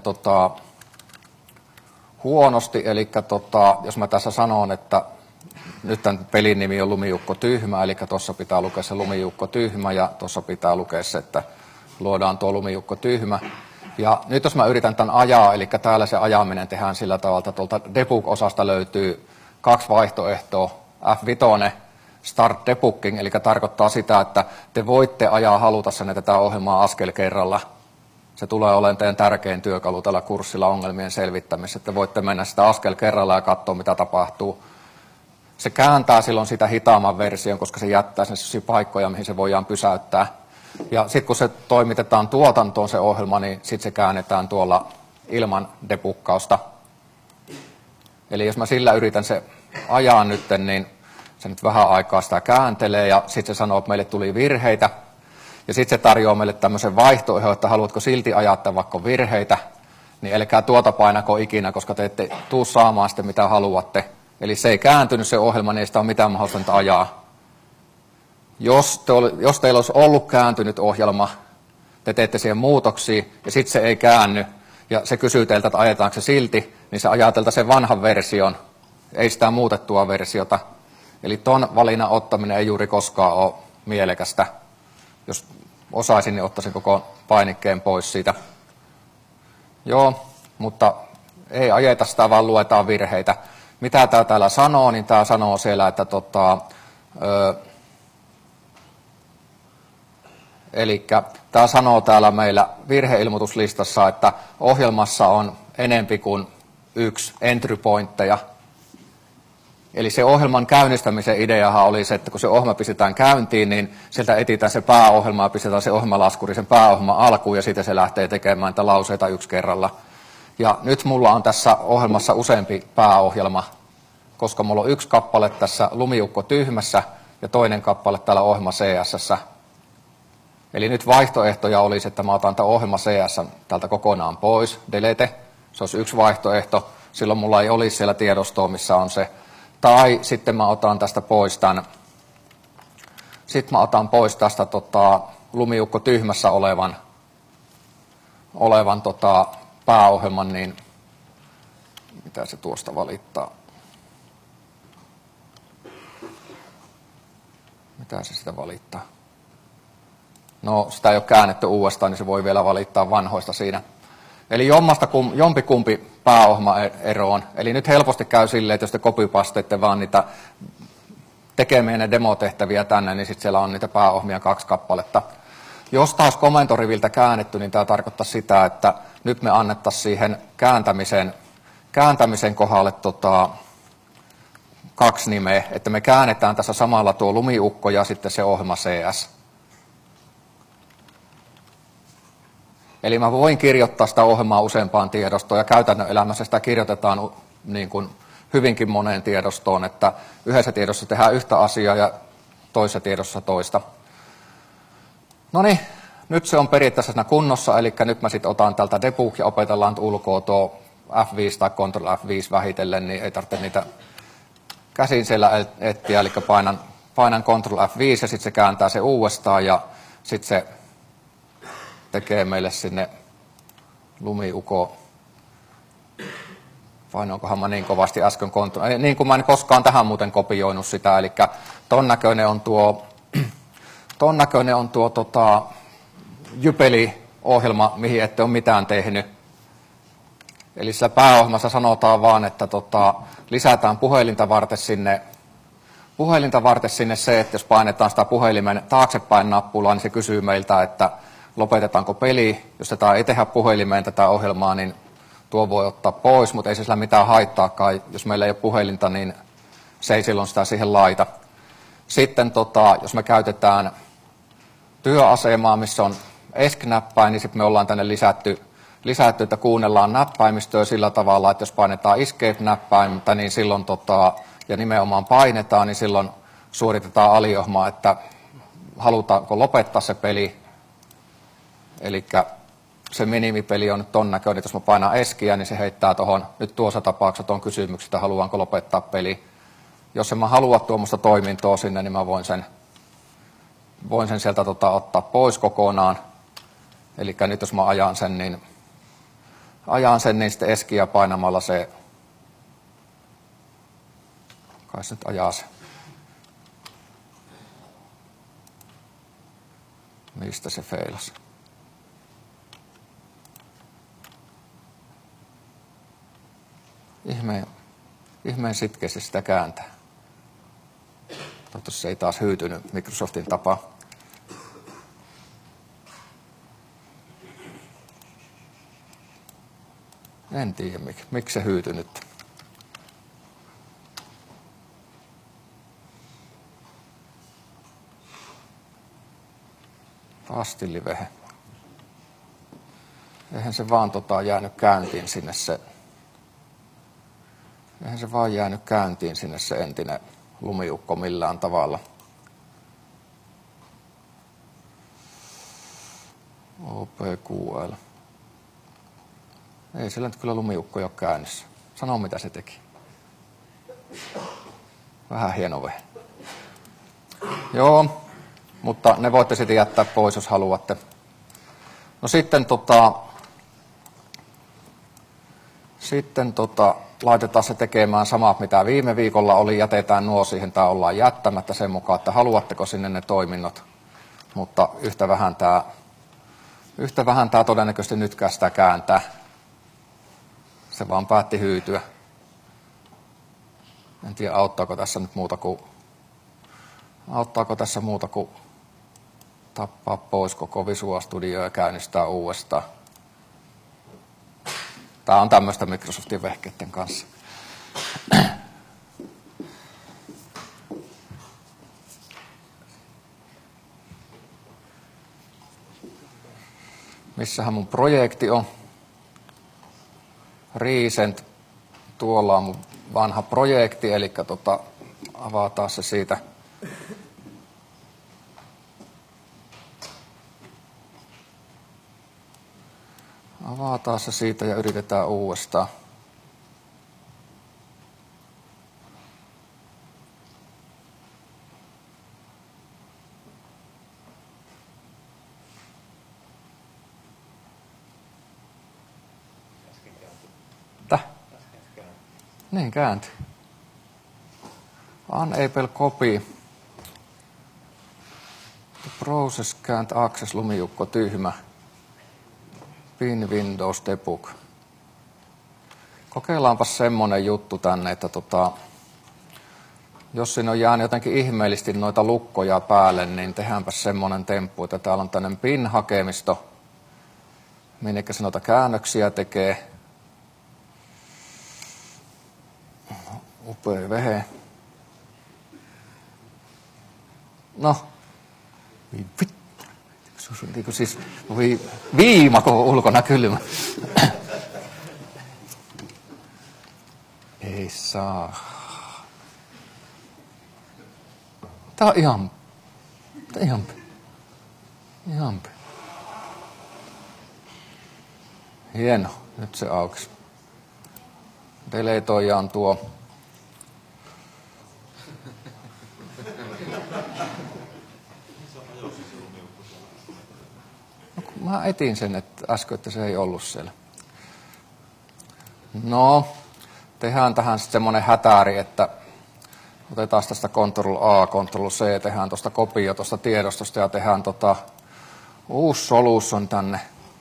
huonosti. Eli jos mä tässä sanon, että nyt tämän pelin nimi on lumiukko tyhmä, eli tuossa pitää lukea se lumiukko tyhmä ja tuossa pitää lukea se, että luodaan tuo lumiukko tyhmä. Ja nyt jos mä yritän tämän ajaa, eli täällä se ajaminen tehdään sillä tavalla, että tuolta debug-osasta löytyy 2 vaihtoehtoa. F5, start debugging, eli tarkoittaa sitä, että te voitte ajaa halutessanne tätä ohjelmaa askel kerralla. Se tulee olemaan teidän tärkein työkalu tällä kurssilla ongelmien selvittämisessä, että voitte mennä sitä askel kerralla ja katsoa, mitä tapahtuu. Se kääntää silloin sitä hitaamman version, koska se jättää sen paikkoja, mihin se voidaan pysäyttää. Ja sitten kun se toimitetaan tuotantoon se ohjelma, niin sitten se käännetään tuolla ilman debuggausta. Eli jos mä sillä yritän se ajaa nyt, niin se nyt vähän aikaa sitä kääntelee ja sitten se sanoo, että meille tuli virheitä. Ja sitten se tarjoaa meille tämmöisen vaihtoehdon, että haluatko silti ajaa vaikka virheitä, niin älkää tuota painako ikinä, koska te ette tuu saamaan sitten mitä haluatte. Eli se ei kääntynyt se ohjelma, niin ei sitä ole mitään mahdollista ajaa. jos teillä olisi ollut kääntynyt ohjelma, te teette siihen muutoksia ja sitten se ei käänny ja se kysyy teiltä, että ajetaanko se silti, niin se ajaa sen vanhan version, ei sitä muutettua versiota. Eli ton valinnan ottaminen ei juuri koskaan ole mielekästä. Jos osaisin, niin ottaisin koko painikkeen pois siitä. Joo, mutta ei ajeta sitä, vaan luetaan virheitä. Mitä tämä täällä sanoo, niin tämä sanoo siellä, että eli tämä sanoo täällä meillä virheilmoituslistassa, että ohjelmassa on enempi kuin 1 entry pointteja. Eli se ohjelman käynnistämisen ideahan oli se, että kun se ohjelma pistetään käyntiin, niin sieltä etsitään se pääohjelma ja pistetään se ohjelmalaskuri sen pääohjelman alkuun ja sitten se lähtee tekemään niitä lauseita yksi kerralla. Ja nyt mulla on tässä ohjelmassa useampi pääohjelma, koska mulla on 1 kappale tässä Lumiukko tyhmässä ja toinen kappale täällä ohjelma CS:ssä. Eli nyt vaihtoehtoja olisi, että mä otan tämän ohjelma CS täältä kokonaan pois, delete, se olisi 1 vaihtoehto, silloin mulla ei olisi siellä tiedostoa, missä on se. Tai sitten mä otan tästä pois tämän, tästä Lumiukko tyhmässä olevan pääohjelman, niin mitä se tuosta valittaa? Mitä se sitä valittaa? No, sitä ei ole käännetty uudestaan, niin se voi vielä valittaa vanhoista siinä. Eli jompikumpi pääohjelma eroon. Eli nyt helposti käy silleen, että jos te copypasteitte vaan niitä tekemään ne demotehtäviä tänne, niin sitten siellä on niitä pääohjelmia 2 kappaletta. Jos taas komentoriviltä käännetty, niin tämä tarkoittaa sitä, että nyt me annettaisiin siihen kääntämisen kohdalle 2 nimeä, että me käännetään tässä samalla tuo Lumiukko ja sitten se ohjelma CS. Eli mä voin kirjoittaa sitä ohjelmaa useampaan tiedostoon ja käytännön elämässä sitä kirjoitetaan niin kuin hyvinkin moneen tiedostoon, että yhdessä tiedossa tehdään yhtä asiaa ja toisessa tiedossa toista. No niin, nyt se on periaatteessa siinä kunnossa, eli nyt mä sitten otan tältä debug ja opetellaan ulkoa tuo F5 tai Ctrl F5 vähitellen, niin ei tarvitse niitä käsin siellä etsiä, eli painan Ctrl F5 ja sitten se kääntää se uudestaan ja sitten se tekee meille sinne Lumiuko. Painoinkohan mä niin kovasti äsken niin kuin mä en koskaan tähän muuten kopioinut sitä, eli ton näköinen on tuo Jypeli-ohjelma, mihin ette ole mitään tehnyt. Eli sillä pääohjelmassa sanotaan vaan, että lisätään puhelinta varten sinne se, että jos painetaan sitä puhelimen taaksepäin nappulaa, niin se kysyy meiltä, että lopetetaanko peli. Jos tätä ei tehdä puhelimeen tätä ohjelmaa, niin tuo voi ottaa pois, mutta ei se sillä mitään haittaakaan. Jos meillä ei ole puhelinta, niin se ei silloin sitä siihen laita. Sitten jos me käytetään työasemaa, missä on ESC-näppäin, niin sitten me ollaan tänne lisätty, että kuunnellaan näppäimistöä sillä tavalla, että jos painetaan escape-näppäintä, niin silloin ja nimenomaan painetaan, niin silloin suoritetaan aliohjelmaa, että halutaanko lopettaa se peli. Eli se minimipeli on nyt ton näköinen, että jos mä painan eskiä, niin se heittää tuohon, nyt tuossa tapauksessa tuon kysymyksen, että haluanko lopettaa peli. Jos en mä halua tuommoista toimintoa sinne, niin mä voin sen sieltä ottaa pois kokonaan. Eli nyt jos mä ajan sen, niin sitten eskiä painamalla se, kai se nyt ajaa se. Mistä se feilasi? Ihmeen sitkeästi sitä kääntää. Toivottavasti se ei taas hyytynyt Microsoftin tapaa. En tiedä, miksi se hyytynyt. Pastillivehe. Eihän se vaan jäänyt käyntiin sinne se. Eihän se vaan jäänyt käyntiin sinne se entinen Lumiukko millään tavalla. OPQL. Ei sillä nyt kyllä Lumiukko ole käynnissä. Sano mitä se teki. Vähän hieno vehe. Joo, mutta ne voitte sitten jättää pois, jos haluatte. No sitten laitetaan se tekemään samat, mitä viime viikolla oli. Jätetään nuo siihen tai ollaan jättämättä sen mukaan, että haluatteko sinne ne toiminnot. Mutta yhtä vähän tämä todennäköisesti nytkään sitä kääntää. Se vaan päätti hyytyä. En tiedä, auttaako tässä muuta kuin tappaa pois koko Visual Studio ja käynnistää uudestaan. Tämä on tämmöistä Microsoftin vehkeiden kanssa. Missähän mun projekti on? Recent. Tuolla on mun vanha projekti, eli avataan se siitä. Avataan se siitä ja yritetään uudestaan. Niin kääntyi. Unable copy. The process can't access lumijukko tyhmä. Pin Windows debug. Kokeillaanpa semmonen juttu tänne, että jos siinä on jäänyt jotenkin ihmeellisesti noita lukkoja päälle, niin tehdäänpä semmonen temppu, että täällä on tämmöinen pin-hakemisto, minnekä se noita käännöksiä tekee. Upea vehe. No. Siis viimako ulkona kylmä. Ei saa. Tää on ihan. Hieno. Nyt se aukeaa. Deletoijaan tuo. Mä etin sen, että äsken, että se ei ollut siellä. No, tehdään tähän sitten semmoinen hätäri, että otetaan tästä Ctrl-A, Ctrl-C, tehdään tuosta kopio tuosta tiedostosta ja tehdään uusi solution tänne.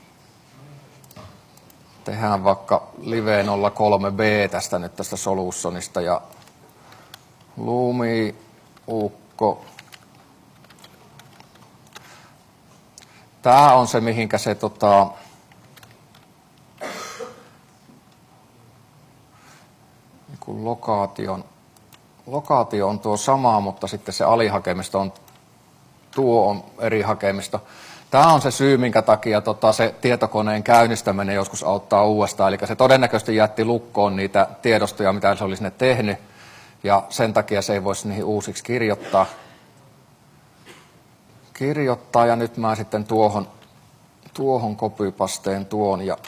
Tehdään vaikka live 03b tästä nyt tästä solutionista ja Lumi, Ukko. Tää on se, mihinkä se niin lokaatio on tuo sama, mutta sitten se alihakemisto on eri hakemisto. Tämä on se syy, minkä takia se tietokoneen käynnistäminen joskus auttaa uudestaan. Eli se todennäköisesti jätti lukkoon niitä tiedostoja, mitä se oli sinne tehnyt, ja sen takia se ei voisi niihin uusiksi kirjoittaa. Ja nyt mä sitten tuohon copypasteen tuon ja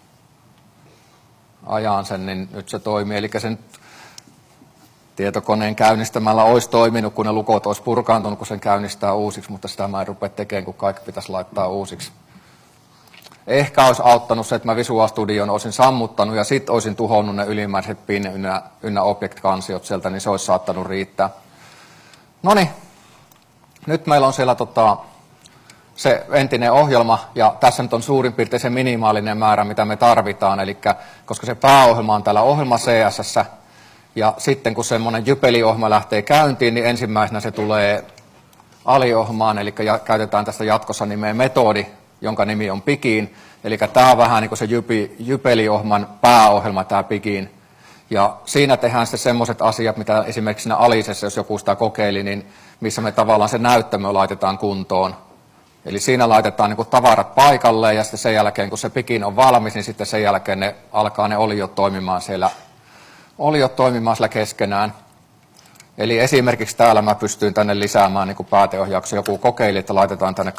ajan sen, niin nyt se toimii. Eli sen tietokoneen käynnistämällä olisi toiminut, kun ne lukot olisi purkaantunut, kun sen käynnistää uusiksi, mutta sitä mä en rupea tekemään, kun kaikki pitäisi laittaa uusiksi. Ehkä olisi auttanut se, että mä Visual Studion olisin sammuttanut ja sitten olisin tuhonnut ne ylimääräiset pin ynnä object-kansiot sieltä, niin se olisi saattanut riittää. Noniin, nyt meillä on siellä se entinen ohjelma, ja tässä nyt on suurin piirtein se minimaalinen määrä, mitä me tarvitaan, eli koska se pääohjelma on täällä ohjelma CSS, ja sitten kun semmoinen jypeliohjelma lähtee käyntiin, niin ensimmäisenä se tulee aliohjelmaan, eli käytetään tästä jatkossa nimeä metodi, jonka nimi on Pigin, eli tämä on vähän niin kuin se jypeliohjelman pääohjelma, tämä Pigin. Ja siinä tehdään sitten semmoiset asiat, mitä esimerkiksi siinä Alisessa, jos joku sitä kokeili, niin missä me tavallaan se näyttämö laitetaan kuntoon. Eli siinä laitetaan niin kuin tavarat paikalleen ja sitten sen jälkeen, kun se Pigin on valmis, niin sitten sen jälkeen alkaa ne oliot toimimaan siellä keskenään. Eli esimerkiksi täällä mä pystyn tänne lisäämään niin kuin pääteohjauksen. Joku kokeili, että laitetaan tänne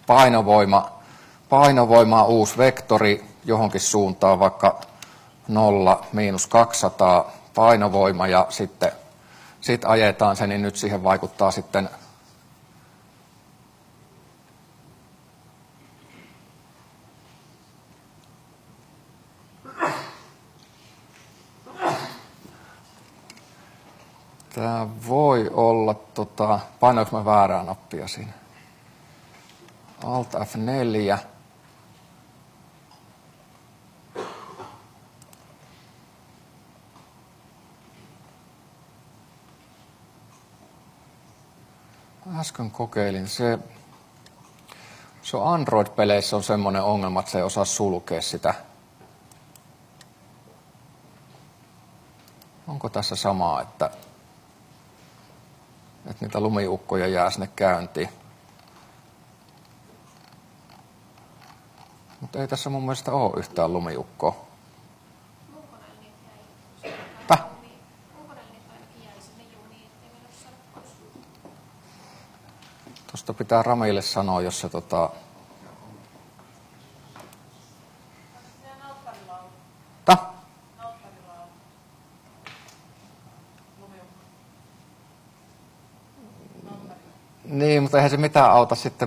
painovoimaa uusi vektori johonkin suuntaan, vaikka 0-200 painovoima ja sitten ajetaan se, niin nyt siihen vaikuttaa sitten Tää voi olla, painoinko mä väärää nappia siinä? Alt F4. Äsken kokeilin. Se on Android-peleissä on semmoinen ongelma, että se ei osaa sulkea sitä. Onko tässä samaa, että niitä lumiukkoja jää sinne käyntiin? Mutta ei tässä mun mielestä ole yhtään lumiukkoa. Tuosta pitää Ramille sanoa, jos se Niin, mutta eihän se mitään auta sitten.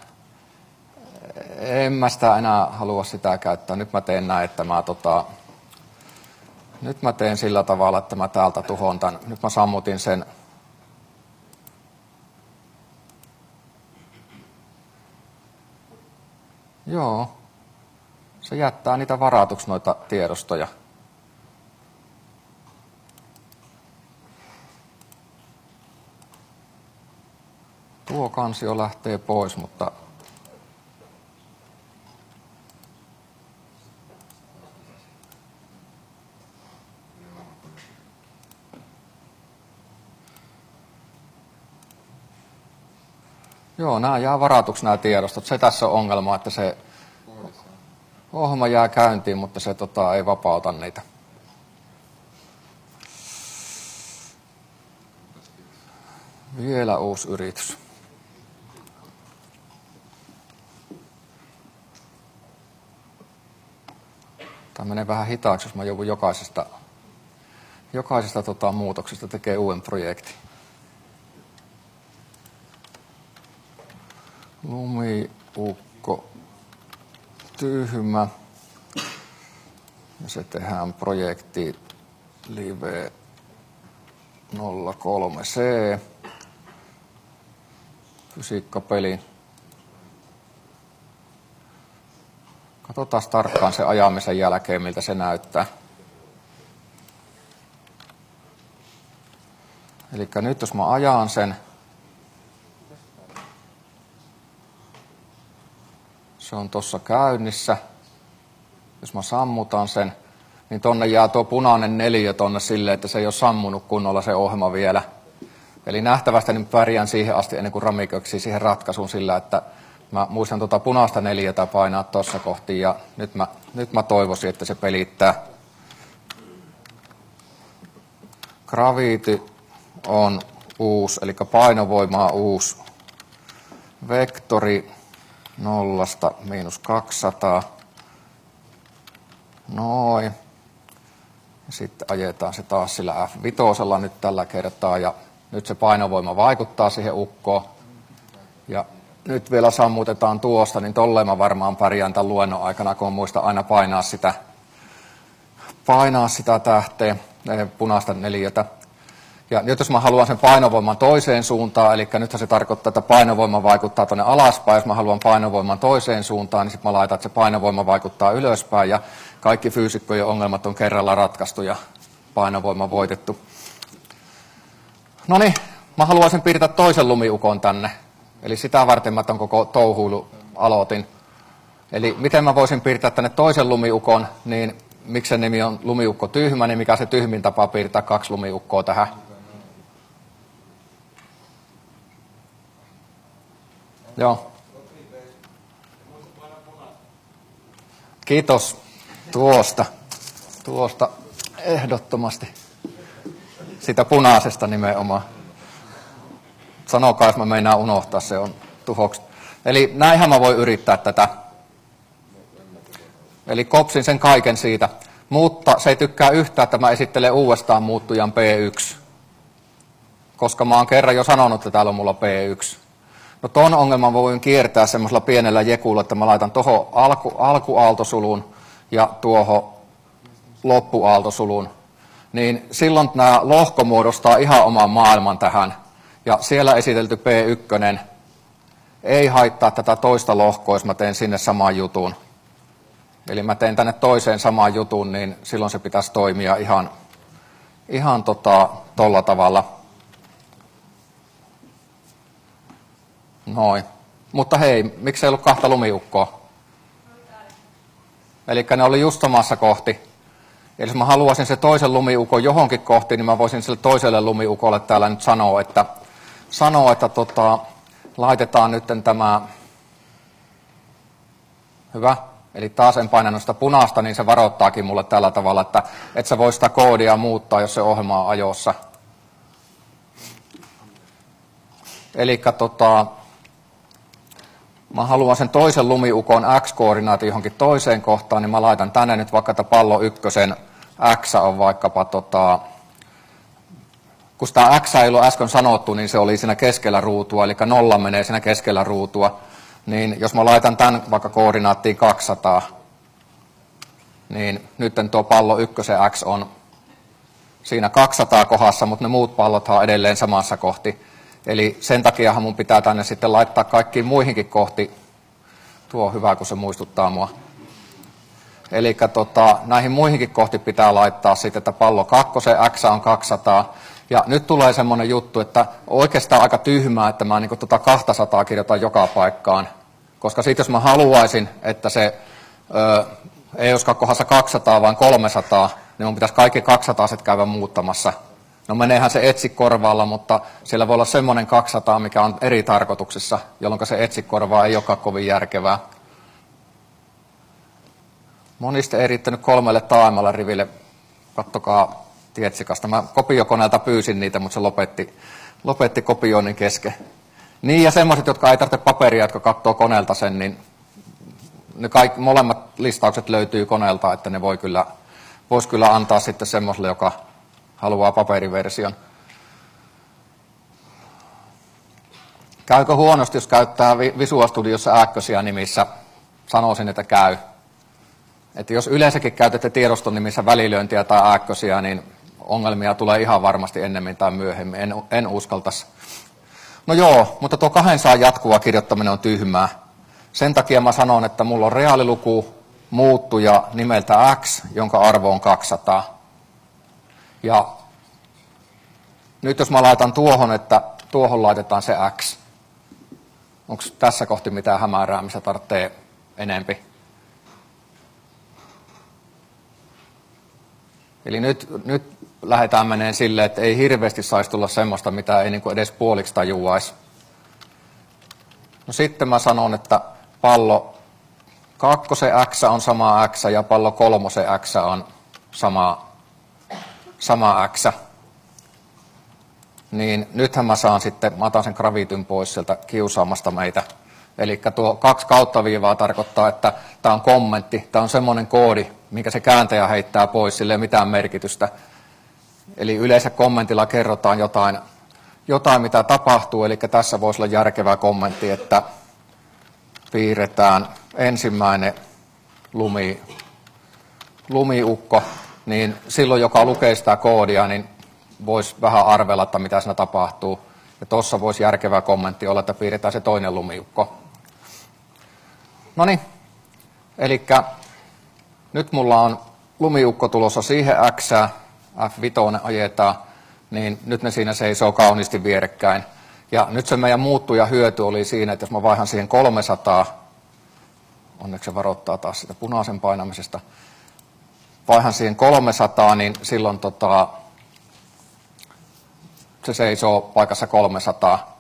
En mä sitä enää halua sitä käyttää. Nyt mä teen näin, että nyt mä teen sillä tavalla, että mä täältä tuhon tän. Nyt mä sammutin sen. Joo. Se jättää niitä varatuksi noita tiedostoja. Tuo kansio lähtee pois, mutta joo, nämä jää varatuksi nämä tiedostot. Se tässä on ongelma, että se ohjelma jää käyntiin, mutta se ei vapauta niitä. Vielä uusi yritys. Tämä menee vähän hitaaksi, jos mä joudun jokaisesta muutoksesta tekee uuden projektin. Lumiukko tyhmä. Ja se tehdään projekti live 03C. Fysiikkapeli. Katsotaan tarkkaan sen ajamisen jälkeen, miltä se näyttää. Eli nyt jos mä ajan sen, se on tuossa käynnissä. Jos mä sammutan sen, niin tonne jää tuo punainen neliö tonne silleen, että se ei ole sammunut kunnolla se ohjelma vielä. Eli nähtävästi niin pärjään siihen asti ennen kuin Rami köksii siihen ratkaisuun sillä, että mä muistan punaista neliötä painaa tuossa kohti ja nyt mä toivoisin, että se pelittää. Gravity on uusi, eli painovoima on uusi. Vektori 0–200. Noin. Ja sitten ajetaan se taas sillä F5 nyt tällä kertaa ja nyt se painovoima vaikuttaa siihen ukkoon. Ja nyt vielä sammutetaan tuosta, niin tolleen mä varmaan pärjään tämän luennon aikana, kun muista aina painaa sitä tähteä, punaista neliötä. Ja nyt jos mä haluan sen painovoiman toiseen suuntaan, eli nythän se tarkoittaa, että painovoima vaikuttaa tuonne alaspäin. Jos mä haluan painovoiman toiseen suuntaan, niin sitten mä laitan, että se painovoima vaikuttaa ylöspäin. Ja kaikki fyysikkojen ongelmat on kerralla ratkaistu ja painovoima voitettu. Noniin, mä haluaisin piirtää toisen lumiukon tänne. Eli sitä varten mä ton koko touhuilu aloitin. Eli miten mä voisin piirtää tänne toisen lumiukon, niin miksi sen nimi on lumiukko tyhmä, niin mikä se tyhmin tapa piirtää 2 lumiukkoa tähän? Joo. Kiitos tuosta ehdottomasti. Sitä punaisesta nimenomaan. Sanokaa, jos mä meinaan unohtaa, se on tuhoksi. Eli näinhän mä voin yrittää tätä. Eli kopsin sen kaiken siitä. Mutta se ei tykkää yhtään, että mä esittelen uudestaan muuttujan P1. Koska mä oon kerran jo sanonut, että täällä on mulla P1. No ton ongelman voin kiertää semmoisella pienellä jekulla, että mä laitan tuohon alkuaaltosulun ja tuohon loppuaaltosulun. niin silloin nämä lohko muodostaa ihan oman maailman tähän. Ja siellä esitelty P1 ei haittaa tätä toista lohkoa, jos mä teen sinne saman jutun. Eli mä teen tänne toiseen saman jutun, niin silloin se pitäisi toimia ihan tolla tavalla. Noin. Mutta hei, miksi ei ollut kahta lumiukkoa? Eli ne oli just samassa kohti. Eli jos mä haluaisin se toisen lumiukon johonkin kohti, niin mä voisin sille toiselle lumiukolle täällä nyt sanoa, että laitetaan nyt tämä, hyvä, eli taas en painanut sitä punaista, niin se varoittaakin mulle tällä tavalla, että et sä voi sitä koodia muuttaa, jos se ohjelma on ajossa. Eli mä haluan sen toisen lumiukon x-koordinaati johonkin toiseen kohtaan, niin mä laitan tänne nyt vaikka, että pallo ykkösen x on vaikkapa, kun sitä x ei ollut äsken sanottu, niin se oli siinä keskellä ruutua, eli 0 menee siinä keskellä ruutua. Niin jos mä laitan tämän vaikka koordinaattiin 200, niin nyt tuo pallo ykkösen x on siinä 200 kohdassa, mutta ne muut pallot on edelleen samassa kohti. Eli sen takiahan mun pitää tänne sitten laittaa kaikkiin muihinkin kohti. Tuo on hyvä, kun se muistuttaa mua. Eli näihin muihinkin kohti pitää laittaa sitten, että pallo kakkosen x on 200. Ja nyt tulee semmoinen juttu, että oikeastaan aika tyhmää, että mä 200 kirjoitan joka paikkaan. Koska sitten jos mä haluaisin, että se ei olisikaan kohdassa 200, vaan 300, niin mun pitäisi kaikki 200 käydä muuttamassa. No meneehän se etsikorvaalla, mutta siellä voi olla semmoinen 200, mikä on eri tarkoituksessa, jolloin se etsikorvaa ei olekaan kovin järkevää. Monista ei riittänyt 3 taaemmalle riville. Kattokaa tietsikasta. Mä kopiokoneelta pyysin niitä, mutta se lopetti kopioinnin kesken. Niin, ja semmoiset, jotka ei tarvitse paperia, jotka katsoo koneelta sen, niin ne molemmat listaukset löytyy koneelta, että ne vois kyllä antaa sitten semmoiselle, joka haluaa paperiversion. Käykö huonosti, jos käyttää Visual Studiossa ääkkösiä nimissä? Sanoisin, että käy. Että jos yleensäkin käytätte tiedoston nimissä välilyöntiä tai ääkkösiä, niin ongelmia tulee ihan varmasti ennemmin tai myöhemmin. En uskaltaisi. No joo, mutta tuo 200 jatkuva kirjoittaminen on tyhmää. Sen takia mä sanon, että mulla on reaaliluku muuttuja nimeltä x, jonka arvo on 200. Ja nyt jos mä laitan tuohon, että tuohon laitetaan se x, onko tässä kohti mitään hämärää, missä tarvitsee enempi? Eli nyt lähdetään meneen silleen, että ei hirveästi saisi tulla semmoista, mitä ei edes puoliksi tajuaisi. No sitten mä sanon, että pallo kakkosen x on sama x ja pallo kolmosen x on sama x. Niin nythän mä otan sen gravityn pois sieltä kiusaamasta meitä. Eli tuo 2 kauttaviivaa tarkoittaa, että tämä on kommentti, tämä on semmoinen koodi, minkä se kääntäjä heittää pois, sillä ei ole mitään merkitystä. Eli yleensä kommentilla kerrotaan jotain mitä tapahtuu, eli tässä voisi olla järkevä kommentti, että piirretään ensimmäinen lumiukko, niin silloin joka lukee sitä koodia, niin voisi vähän arvella, että mitä siinä tapahtuu. Ja tuossa voisi järkevä kommentti olla, että piirretään se toinen lumiukko. Noniin, eli nyt mulla on lumiukko tulossa siihen x, F5 ajetaan, niin nyt ne siinä seisoo kauniisti vierekkäin. Ja nyt se meidän muuttuja hyöty oli siinä, että jos mä vaihan siihen 300, onneksi se varoittaa taas sitä punaisen painamisesta, vaihan siihen 300, niin silloin se seisoo paikassa 300.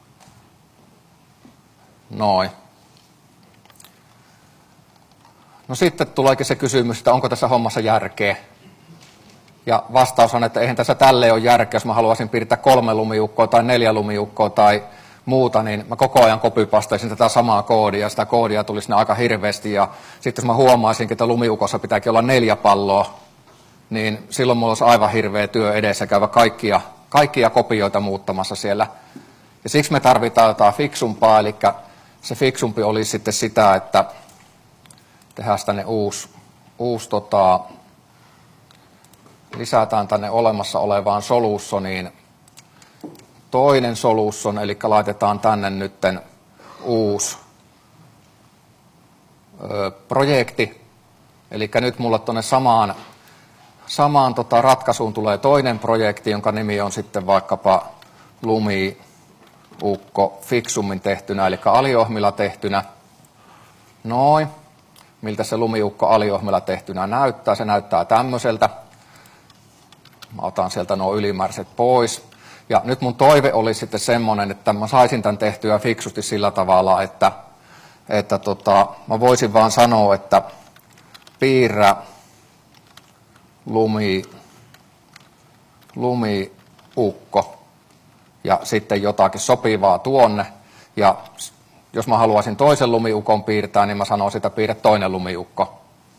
Noin. No sitten tuleekin se kysymys, että onko tässä hommassa järkeä. Ja vastaus on, että eihän tässä tälleen ole järkeä, jos mä haluaisin piirtää 3 lumiukkoa tai 4 lumiukkoa tai muuta, niin mä koko ajan copypasteisin tätä samaa koodia, ja sitä koodia tulisi ne aika hirveästi, ja sitten jos mä huomaisinkin, että lumiukossa pitääkin olla 4 palloa, niin silloin mulla olisi aivan hirveä työ edessä käydä kaikkia kopioita muuttamassa siellä. Ja siksi me tarvitaan jotain fiksumpaa, eli se fiksumpi olisi sitten sitä, että tehdään tänne uusi lisätään tänne olemassa olevaan solussoniin toinen solution, eli laitetaan tänne nytten uusi projekti. Eli nyt mulla tuonne samaan ratkaisuun tulee toinen projekti, jonka nimi on sitten vaikkapa lumiukko fiksummin tehtynä, eli aliohmilla tehtynä. Noin. Miltä se lumiukko aliohmilla tehtynä näyttää? Se näyttää tämmöiseltä. Mä otan sieltä nuo ylimääräiset pois. Ja nyt mun toive oli sitten semmoinen, että mä saisin tämän tehtyä fiksusti sillä tavalla, että mä voisin vaan sanoa, että piirrä lumiukko ja sitten jotakin sopivaa tuonne. Ja jos mä haluaisin toisen lumiukon piirtää, niin mä sanon sitä piirrä toinen lumiukko.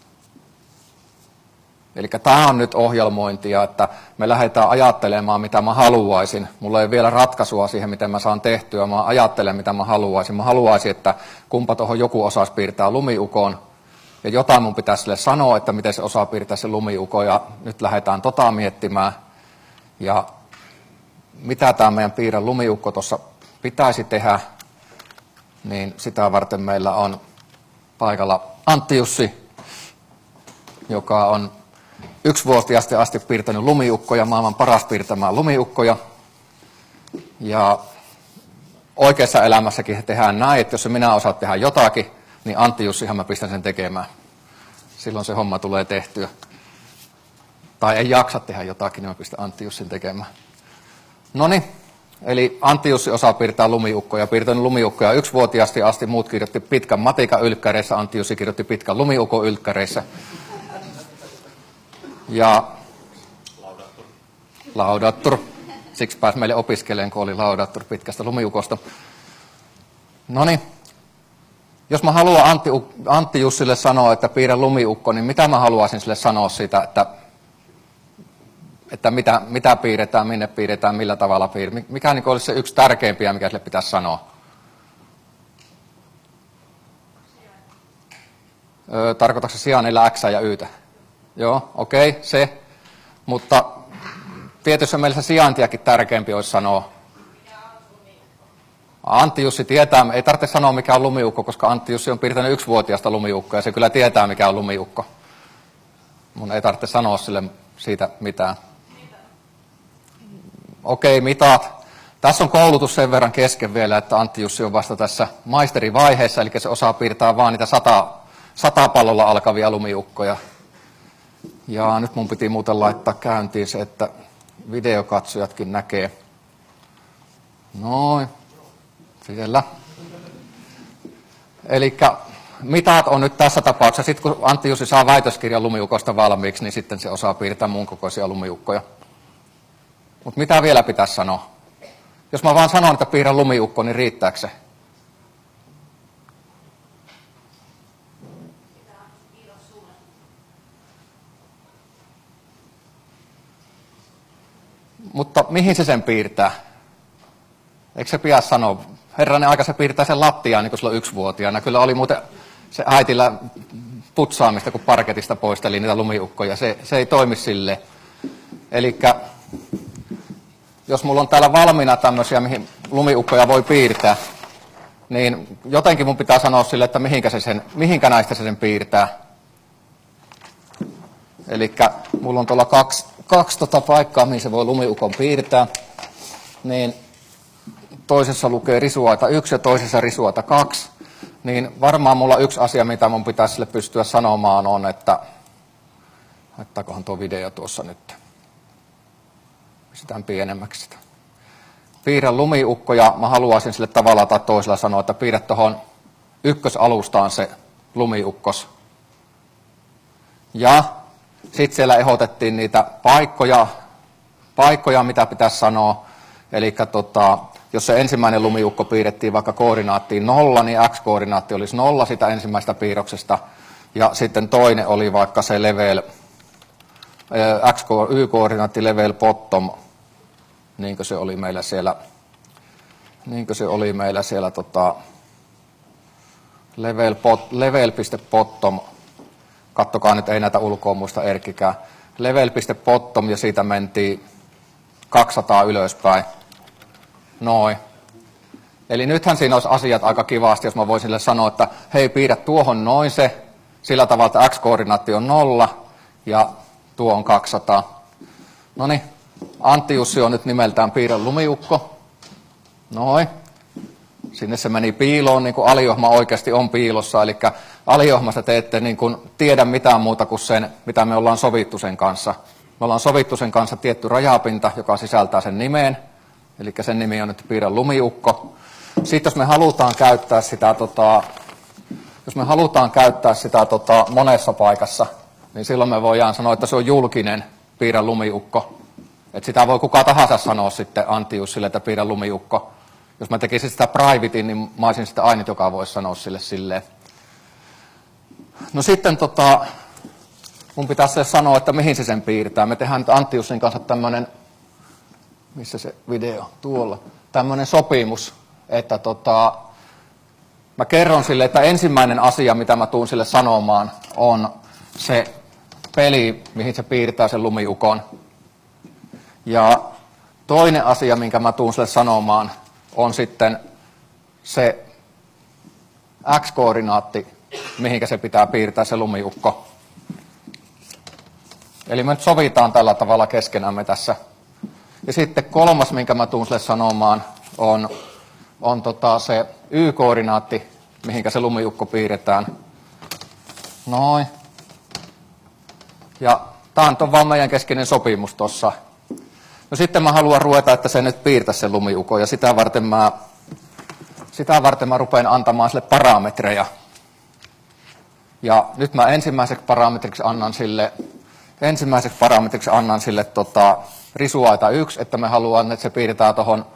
Eli tämä on nyt ohjelmointia, että me lähdetään ajattelemaan, mitä mä haluaisin. Mulla ei ole vielä ratkaisua siihen, miten mä saan tehtyä. Mä ajattelen, mitä mä haluaisin. Mä haluaisin, että kumpa tuohon joku osaisi piirtää lumiukon. Ja jotain mun pitäisi sille sanoa, että miten se osaa piirtää se lumiukon. Ja nyt lähdetään miettimään. Ja mitä tämä meidän piirrä lumiukko tuossa pitäisi tehdä, niin sitä varten meillä on paikalla Antti Jussi, joka on 1-vuotiaasta asti piirtänyt lumiukkoja, maailman paras piirtämään lumiukkoja. Ja oikeassa elämässäkin tehdään näin, että jos minä osaan tehdä jotakin, niin Antti Jussihan mä pistän sen tekemään. Silloin se homma tulee tehtyä. Tai ei jaksa tehdä jotakin, niin mä pistän Antti Jussin tekemään. Noniin, eli Antti Jussi osaa piirtää lumiukkoja. Piirtänyt lumiukkoja 1-vuotiaasti asti, muut kirjoitti pitkän matikan ylkkäreissä, Antti Jussi kirjoitti pitkän lumiukon ylkkäreissä. Ja laudattur. Siksi pääsi meille opiskelemaan, kun oli laudattur pitkästä lumiukosta. Noniin. Jos mä haluan Antti Jussille sanoa, että piirrä lumiukko, niin mitä mä haluaisin sille sanoa siitä, että mitä piirretään, minne piirretään, millä tavalla piirretään. Mikä niin olisi se yksi tärkeimpiä, mikä sille pitäisi sanoa? Tarkoitatko se sijaan niillä X ja Ytä? Joo, okei, se. Mutta tietysti meillä se sijaintiakin tärkeämpi olisi sanoa. Antti Jussi tietää, ei tarvitse sanoa mikä on lumiukko, koska Antti Jussi on piirtänyt 1-vuotiaasta lumiukkoa ja se kyllä tietää mikä on lumiukko. Mun ei tarvitse sanoa sille siitä mitään. Okei, mitat. Tässä on koulutus sen verran kesken vielä, että Antti Jussi on vasta tässä maisterivaiheessa, eli se osaa piirtää vaan niitä 100 pallolla alkavia lumiukkoja. Ja nyt mun piti muuten laittaa käyntiin se, että videokatsojatkin näkee. Noin. Siellä. Eli mitat on nyt tässä tapauksessa. Sitten kun Antti Jussi saa väitöskirjan lumiukosta valmiiksi, niin sitten se osaa piirtää mun kokoisia lumiukkoja. Mutta mitä vielä pitäisi sanoa? Jos mä vaan sanon, että piirrä lumiukko, niin riittääkö se? Mutta mihin se sen piirtää? Eikö se pian sanoa? Herranen aika se piirtää sen lattiaan, niin kun sillä on 1-vuotiaana. Kyllä oli muuten se äitillä putsaamista, kun parketista poisteli niitä lumiukkoja. Se ei toimi silleen. Elikkä jos mulla on täällä valmiina tämmöisiä, mihin lumiukkoja voi piirtää, niin jotenkin mun pitää sanoa sille, että mihinkä näistä se sen piirtää. Elikkä mulla on tuolla kaksi paikkaa, mihin se voi lumiukon piirtää. Niin toisessa lukee risuaita 1 ja toisessa risuaita 2. Niin varmaan mulla yksi asia, mitä mun pitäisi sille pystyä sanomaan on, että laittaakohan tuo video tuossa nyt. Pistetään pienemmäksi sitä. Piirrä lumiukko ja mä haluaisin sille tavalla tai toisella sanoa, että piirrä tuohon ykkösalustaan se lumiukkos. Ja sitten siellä ehdotettiin niitä paikkoja, mitä pitäisi sanoa. Eli jos se ensimmäinen lumiukko piirrettiin vaikka koordinaattiin 0, niin x-koordinaatti olisi 0 sitä ensimmäistä piirroksesta. Ja sitten toinen oli vaikka se level, y-koordinaatti level bottom, niin kuin se oli meillä siellä, level.bottom. Kattokaa nyt, ei näitä ulkoa muista Erkkikään. level.bottom ja siitä mentiin 200 ylöspäin. Noin. Eli nythän siinä olisi asiat aika kivasti, jos mä voisin sille sanoa, että hei, piirrä tuohon noin se, sillä tavalla, että x-koordinaatti on 0 ja tuo on 200. Noniin, Antti Jussi on nyt nimeltään piirrä lumiukko. Noin. Sinne se meni piiloon, niin kuin aliohma oikeasti on piilossa, eli aliohmasta te ette niin kuin tiedä mitään muuta kuin sen, mitä me ollaan sovittu sen kanssa. Me ollaan sovittu sen kanssa tietty rajapinta, joka sisältää sen nimeen, eli sen nimi on nyt piirrä lumiukko. Sitten jos me halutaan käyttää sitä, monessa paikassa, niin silloin me voidaan sanoa, että se on julkinen piirrä lumiukko. Että sitä voi kuka tahansa sanoa sitten Antti Jussille, että piirrä lumiukko. Jos mä tekisin sitä privatein, niin mä olisin sitä ainut, joka voisi sanoa sille silleen. No sitten mun pitäisi sanoa, että mihin se sen piirtää. Me tehdään nyt Antti Jussin kanssa tämmöinen, missä se video, tuolla, tämmöinen sopimus, että mä kerron sille, että ensimmäinen asia, mitä mä tuun sille sanomaan, on se peli, mihin se piirtää sen lumiukon. Ja toinen asia, minkä mä tuun sille sanomaan, on sitten se x-koordinaatti, mihinkä se pitää piirtää se lumiukko. Eli me nyt sovitaan tällä tavalla keskenämme tässä. Ja sitten kolmas, minkä mä tuun sille sanomaan, on se y-koordinaatti, mihinkä se lumiukko piirretään. Noin. Ja tämä on vaan meidän keskeinen sopimus tuossa. No sitten mä haluan ruveta, että se nyt piirtäisi sen lumiukon, ja sitä varten mä rupean antamaan sille parametreja. Ja nyt mä ensimmäiseksi parametriksi annan sille risuaita 1, että me haluan, että se piirretään tuohon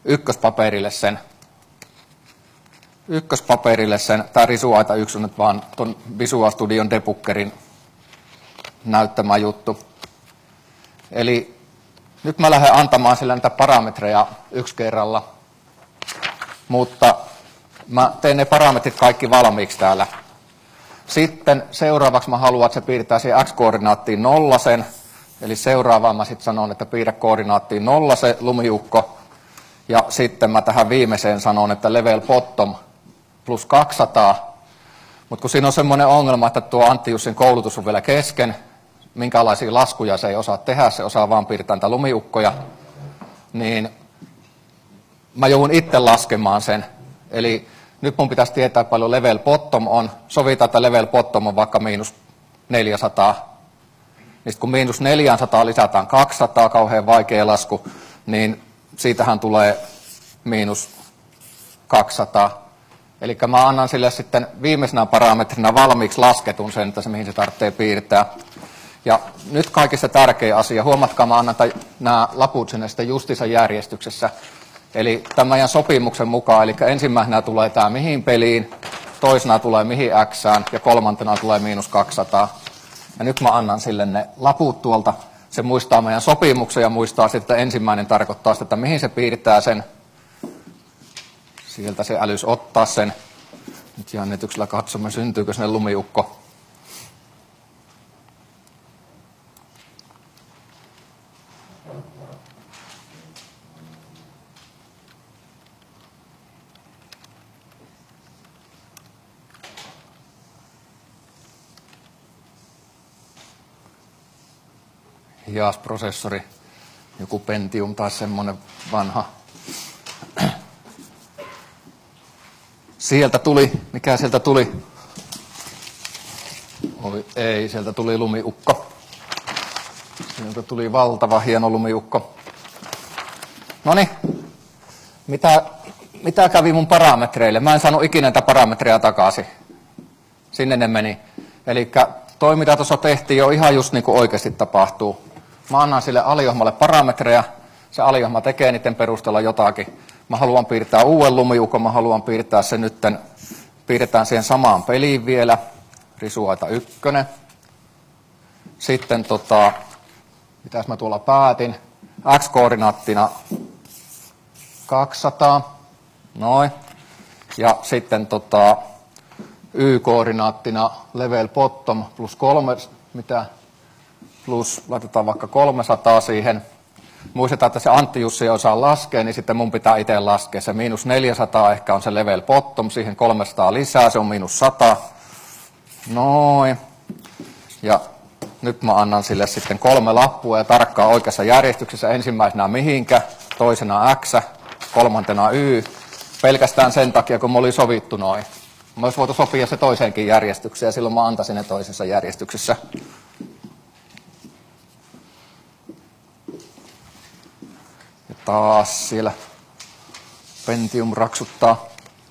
ykköspaperille sen. Tämä risuaita 1 on nyt vaan tuon Visual Studion debuggerin näyttämä juttu. Eli nyt mä lähden antamaan sille näitä parametreja yksi kerralla, mutta mä teen ne parametrit kaikki valmiiksi täällä. Sitten seuraavaksi mä haluan, että se piirtää siihen x-koordinaattiin 0 sen, eli seuraavaan mä sitten sanon, että piirrä koordinaattiin 0 se lumiukko, ja sitten mä tähän viimeiseen sanon, että level bottom plus 200, mutta kun siinä on semmoinen ongelma, että tuo Antti Jussin koulutus on vielä kesken, minkälaisia laskuja se ei osaa tehdä, se osaa vaan piirtää niitä lumiukkoja, niin mä joudun itse laskemaan sen. Eli nyt mun pitäisi tietää, paljon level bottom on. Sovitaan, että level bottom on vaikka miinus 400. Niin kun miinus 400 lisätään 200, kauhean vaikea lasku, niin siitähän tulee miinus 200. Eli mä annan sille sitten viimeisenä parametrina valmiiksi lasketun sen, että se mihin se tarvitsee piirtää. Ja nyt kaikista tärkein asia, huomatkaa, mä annan nämä laput sinne sitten justiinsa järjestyksessä. Eli tämän meidän sopimuksen mukaan, eli ensimmäisenä tulee tämä mihin peliin, toisena tulee mihin xään ja kolmantena tulee miinus 200. Ja nyt mä annan sille ne laput tuolta, se muistaa meidän sopimuksen ja muistaa sitten, että ensimmäinen tarkoittaa sitä, että mihin se piirtää sen. Sieltä se älys ottaa sen. Nyt jännityksellä katsomme, syntyykö sinne lumiukko. Hias-prosessori, joku Pentium tai semmoinen vanha. Sieltä tuli, mikä sieltä tuli? Ei, sieltä tuli lumiukko. Sieltä tuli valtava hieno lumiukko. Noniin, mitä kävi mun parametreille? Mä en saanut ikinä näitä parametreja takaisin. Sinne ne meni. Elikkä toi, mitä tuossa tehtiin, on ihan just niin kuin oikeasti tapahtuu. Mä annan sille aliohmalle parametreja, se aliohma tekee niiden perusteella jotakin. Mä haluan piirtää uuden lumiukon, mä haluan piirtää sen nytten, piirretään siihen samaan peliin vielä, risuaita 1. Sitten mitäs mä tuolla päätin, x-koordinaattina 200, noin. Ja sitten y-koordinaattina level bottom plus 3, mitä? plus laitetaan vaikka 300 siihen. Muistetaan, että se Antti Jussi ei osaa laskea, niin sitten mun pitää itse laskea. Se -400 ehkä on se level bottom, siihen 300 lisää, se on -100. Noin. Ja nyt mä annan sille sitten 3 lappua ja tarkkaan oikeassa järjestyksessä. Ensimmäisenä mihinkä, toisena X, kolmantena Y. Pelkästään sen takia, kun me oli sovittu noin. Mä olisi voitu sopia se toiseenkin järjestykseen ja silloin mä antaisin ne toisessa järjestyksessä. Ja taas siellä Pentium raksuttaa.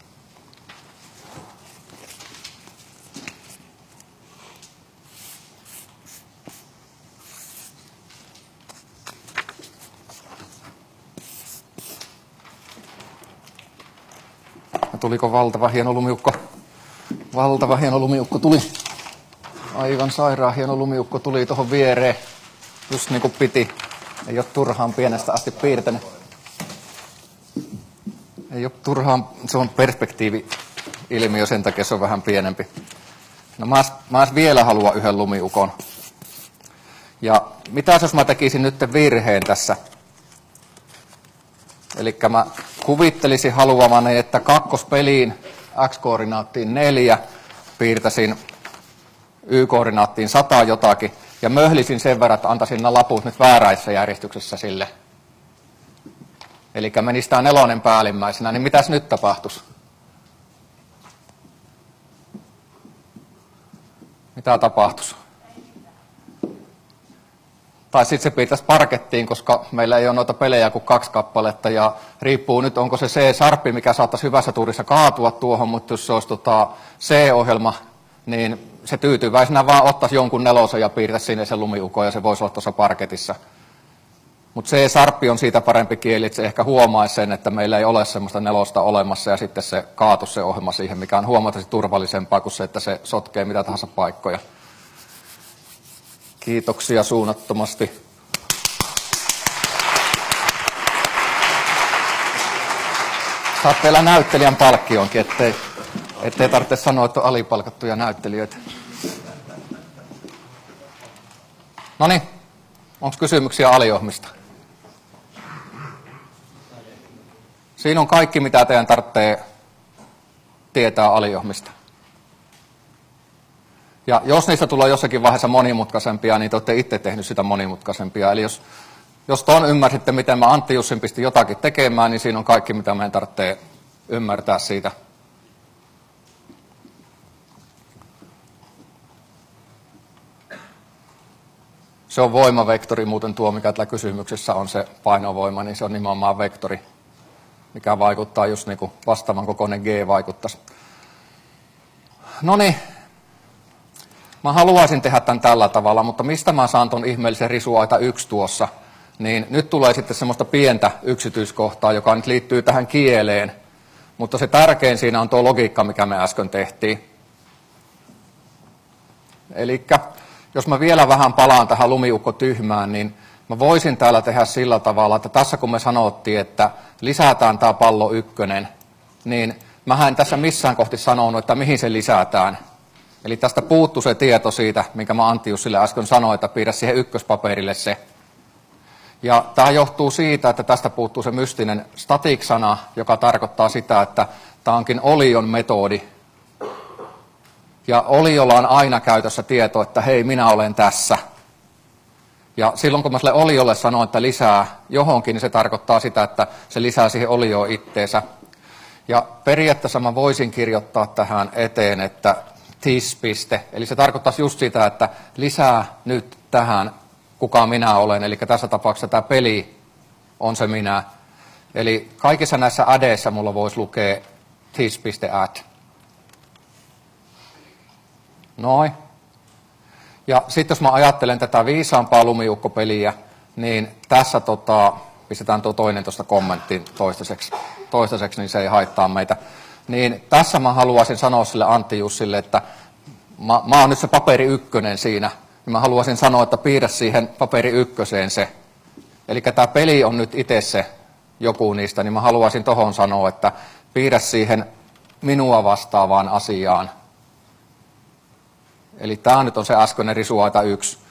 Tuliko valtava hieno lumiukko? Valtava hieno lumiukko tuli. Aivan sairaan hieno lumiukko tuli tuohon viereen. Just niin kuin piti. Ei ole turhaan pienestä asti piirtänyt. Ei ole turhaan, se on perspektiivi-ilmiö, sen takia se on vähän pienempi. No mä vielä haluan yhden lumiukon. Ja mitäs jos mä tekisin nyt virheen tässä? Eli mä kuvittelisin haluamani, että kakkospeliin x-koordinaattiin 4, piirtäisin y-koordinaattiin 100 jotakin, ja möhlisin sen verran, että antaisin nämä laput nyt vääräisessä järjestyksessä sille. Eli menisi tämä 4 päällimmäisenä, niin mitäs nyt tapahtuisi? Mitä tapahtuisi? Tai sitten se pitäisi parkettiin, koska meillä ei ole noita pelejä kuin 2 kappaletta, ja riippuu nyt, onko se C-sarppi, mikä saattaisi hyvässä tuurissa kaatua tuohon, mutta jos se olisi C-ohjelma, niin se tyytyväisenä vaan ottaisi jonkun 4 ja piirtäisi sinne sen lumiukon, ja se voisi olla tuossa parketissa. Mutta C-sarppi on siitä parempi kieli, että se ehkä huomaisi sen, että meillä ei ole semmoista 4 olemassa, ja sitten se kaatuisi se ohjelma siihen, mikä on huomattavasti turvallisempaa kuin se, että se sotkee mitä tahansa paikkoja. Kiitoksia suunnattomasti. Saat vielä näyttelijän palkkionkin, ettei tarvitse sanoa, että on alipalkattuja näyttelijöitä. Noniin, onko kysymyksiä aliohmista? Siinä on kaikki, mitä teidän tarvitsee tietää aliohmista. Ja jos niistä tulee jossakin vaiheessa monimutkaisempia, niin te olette itse tehnyt sitä monimutkaisempia. Eli jos tuon ymmärsitte, miten mä Antti Jussin pistin jotakin tekemään, niin siinä on kaikki, mitä meidän tarvitsee ymmärtää siitä. Se on voimavektori, muuten tuo, mikä tällä kysymyksessä on se painovoima, niin se on nimenomaan vektori, mikä vaikuttaa just niin kuin vastaavan kokoinen G vaikuttaisi. Noniin. Mä haluaisin tehdä tämän tällä tavalla, mutta mistä mä saan ton ihmeellisen risuaita 1 tuossa, niin nyt tulee sitten semmoista pientä yksityiskohtaa, joka nyt liittyy tähän kieleen, mutta se tärkein siinä on tuo logiikka, mikä me äsken tehtiin. Elikkä jos mä vielä vähän palaan tähän lumiukko-tyhmään, niin mä voisin täällä tehdä sillä tavalla, että tässä kun me sanottiin, että lisätään tämä pallo 1, niin mähän en tässä missään kohti sanonut, että mihin se lisätään. Eli tästä puuttuu se tieto siitä, minkä mä Antti Jussille äsken sanoin, että piirrä siihen ykköspaperille se. Ja tämä johtuu siitä, että tästä puuttuu se mystinen static-sana, joka tarkoittaa sitä, että tämä onkin olion metodi. Ja oliolla on aina käytössä tieto, että hei, minä olen tässä. Ja silloin kun mä sille oliolle sanon, että lisää johonkin, niin se tarkoittaa sitä, että se lisää siihen olioon itteensä. Ja periaatteessa mä voisin kirjoittaa tähän eteen, että this-piste, eli se tarkoittaisi just sitä, että lisää nyt tähän, kuka minä olen, eli tässä tapauksessa tämä peli on se minä. Eli kaikissa näissä adeissa mulla voisi lukea this.add. Noin. Ja sitten jos mä ajattelen tätä viisaampaa lumiukkopeliä, niin tässä pistetään tuo toinen tuosta kommenttiin toistaiseksi, niin se ei haittaa meitä. Niin tässä mä haluaisin sanoa sille Antti Jussille, että mä oon nyt se paperi 1 siinä. Niin mä haluaisin sanoa, että piirrä siihen paperi 1 se. Eli tämä peli on nyt itse se joku niistä, niin mä haluaisin tohon sanoa, että piirrä siihen minua vastaavaan asiaan. Eli tämä nyt on se äskeinen risuaita 1.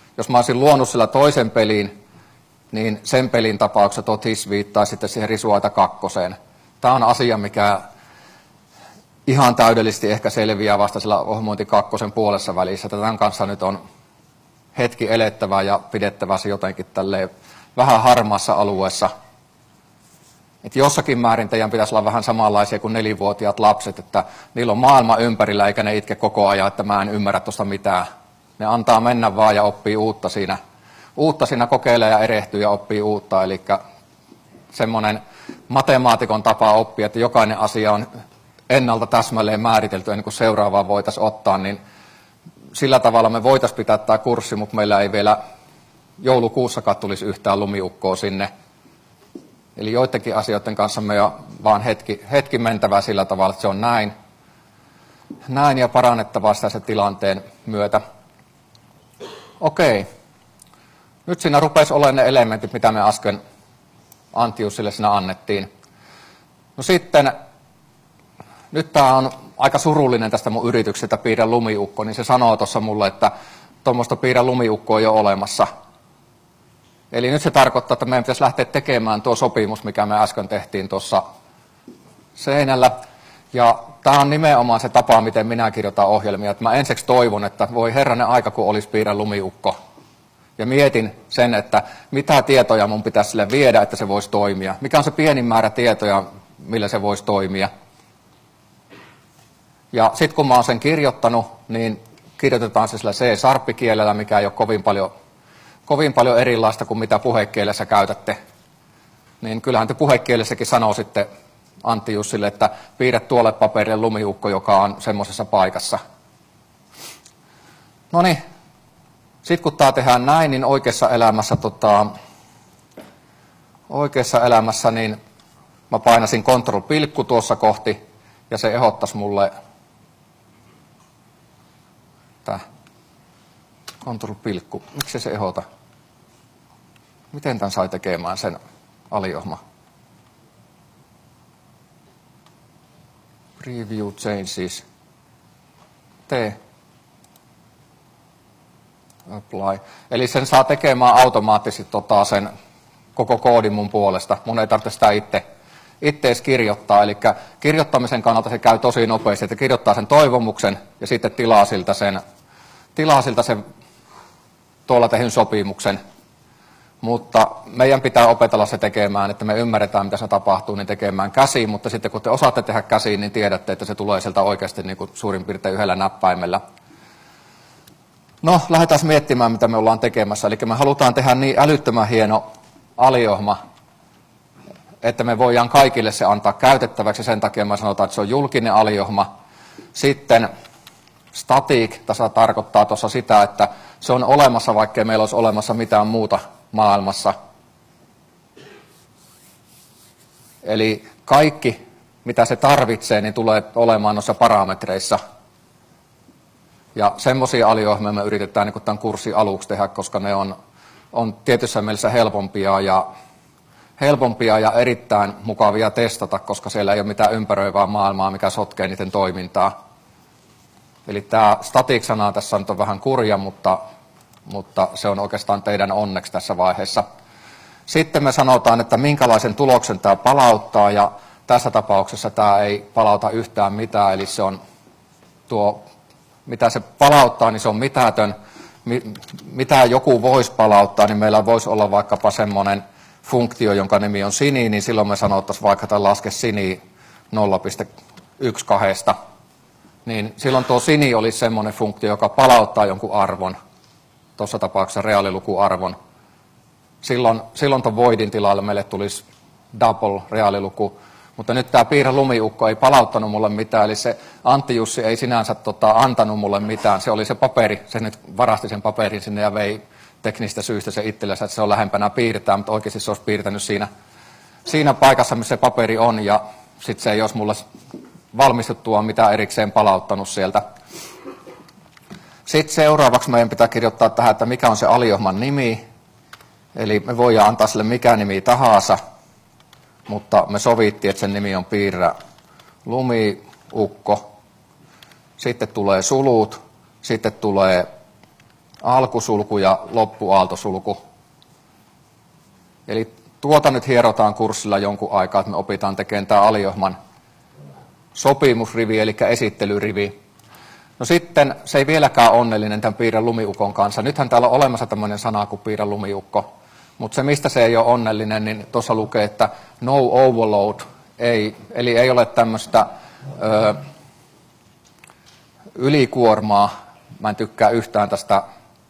Jos mä olisin luonut sillä toisen pelin, niin sen pelin tapauksessa Totis viittaa sitten siihen Risuaita 2. Tämä on asia, mikä ihan täydellisesti ehkä selviää vasta sillä ohjelmointi 2 puolessa välissä. Tämän kanssa nyt on hetki elettävä ja pidettävä se jotenkin tälleen vähän harmaassa alueessa. Että jossakin määrin teidän pitäisi olla vähän samanlaisia kuin 4-vuotiaat lapset, että niillä on maailma ympärillä eikä ne itke koko ajan, että mä en ymmärrä tuosta mitään. Ne antaa mennä vaan ja oppii uutta siinä. Uutta siinä kokeilee ja erehtyy ja oppii uutta. Eli semmoinen matemaatikon tapa oppia, että jokainen asia on ennalta täsmälleen määritelty ennen kuin seuraavaa voitaisiin ottaa, niin sillä tavalla me voitaisiin pitää tämä kurssi, mutta meillä ei vielä joulukuussakaan tulisi yhtään lumiukkoa sinne. Eli joidenkin asioiden kanssa me on vaan hetki mentävää sillä tavalla, että se on näin ja parannettavaa sitä se tilanteen myötä. Okei. Nyt siinä rupesi olemaan ne elementit, mitä me äsken Antti Jussille siinä annettiin. No sitten, nyt tämä on aika surullinen tästä mun yrityksestä piirrä lumiukko, niin se sanoo tuossa mulle, että tuommoista piirrä lumiukkoa ei ole olemassa. Eli nyt se tarkoittaa, että meidän pitäisi lähteä tekemään tuo sopimus, mikä me äsken tehtiin tuossa seinällä. Ja tämä on nimenomaan se tapa, miten minä kirjoitan ohjelmia. Että mä ensiksi toivon, että voi herranen aika, kun olisi piirrä lumiukko. Ja mietin sen, että mitä tietoja mun pitäisi sille viedä, että se voisi toimia. Mikä on se pienin määrä tietoja, millä se voisi toimia. Ja sitten kun mä oon sen kirjoittanut, niin kirjoitetaan se sillä C-sharp-kielellä, mikä ei ole kovin paljon erilaista kuin mitä puhekielessä käytätte. Niin kyllähän te puhekielessäkin sanoo sitten Antti Jussille, että piirrä tuolle paperille lumiukko, joka on semmoisessa paikassa. No niin, sitten kun tämä tehdään näin, niin oikeassa elämässä niin mä painasin Ctrl-pilkku tuossa kohti, ja se ehdottaisi mulle Ctrl-pilkku. Miksi se ehdota? Miten tämän sai tekemään sen aliohma? Preview changes. Tee. Apply. Eli sen saa tekemään automaattisesti sen koko koodin mun puolesta. Mun ei tarvitse sitä itse edes kirjoittaa. Eli kirjoittamisen kannalta se käy tosi nopeasti, että kirjoittaa sen toivomuksen ja sitten tilaa siltä sen tuolla tehyn sopimuksen. Mutta meidän pitää opetella se tekemään, että me ymmärretään, mitä se tapahtuu, niin tekemään käsiin. Mutta sitten kun te osaatte tehdä käsiin, niin tiedätte, että se tulee sieltä oikeasti niin kuin suurin piirtein yhdellä näppäimellä. No, lähdetään miettimään, mitä me ollaan tekemässä. Eli me halutaan tehdä niin älyttömän hieno aliohma, että me voidaan kaikille se antaa käytettäväksi. Sen takia me sanotaan, että se on julkinen aliohma. Sitten static tässä tarkoittaa tuossa sitä, että se on olemassa, vaikkei meillä olisi olemassa mitään muuta maailmassa. Eli kaikki, mitä se tarvitsee, niin tulee olemaan noissa parametreissa. Ja semmoisia aliohjelmia me yritetään niin tämän kurssin aluksi tehdä, koska ne on tietyssä mielessä helpompia ja erittäin mukavia testata, koska siellä ei ole mitään ympäröivää maailmaa, mikä sotkee niiden toimintaa. Eli tämä static-sana tässä on vähän kurja, mutta se on oikeastaan teidän onneksi tässä vaiheessa. Sitten me sanotaan, että minkälaisen tuloksen tämä palauttaa, ja tässä tapauksessa tämä ei palauta yhtään mitään, eli se on tuo, mitä se palauttaa, niin se on mitätön. Mitä joku voisi palauttaa, niin meillä voisi olla vaikkapa semmoinen funktio, jonka nimi on sini, niin silloin me sanottaisiin vaikka, että laske sini 0,12. Niin silloin tuo sini olisi semmoinen funktio, joka palauttaa jonkun arvon, tuossa tapauksessa reaalilukuarvon. Silloin tuon voidin tilalle meille tulisi double reaaliluku, mutta nyt tämä piirre lumiukko ei palauttanut mulle mitään, eli se Antti Jussi ei sinänsä antanut mulle mitään. Se oli se paperi, se nyt varasti sen paperin sinne ja vei teknistä syystä se itsellensä, että se on lähempänä piirtää, mutta oikeasti se olisi piirtänyt siinä paikassa, missä se paperi on, ja sitten se ei olisi mulle valmistuttua mitään erikseen palauttanut sieltä. Sitten seuraavaksi meidän pitää kirjoittaa tähän, että mikä on se aliohman nimi. Eli me voidaan antaa sille mikä nimi tahansa, mutta me sovittiin, että sen nimi on piirrä lumiukko. Sitten tulee sulut, sitten tulee alkusulku ja loppuaaltosulku. Eli tuota nyt hierotaan kurssilla jonkun aikaa, että me opitaan tekemään tämä aliohman sopimusrivi, eli esittelyrivi. No sitten se ei vieläkään onnellinen tämän piirre lumiukon kanssa. Nythän täällä on olemassa tämmöinen sana kuin piirre lumiukko, mutta se mistä se ei ole onnellinen, niin tuossa lukee, että no overload, ei, eli ei ole tämmöistä ylikuormaa. Mä en tykkää yhtään tästä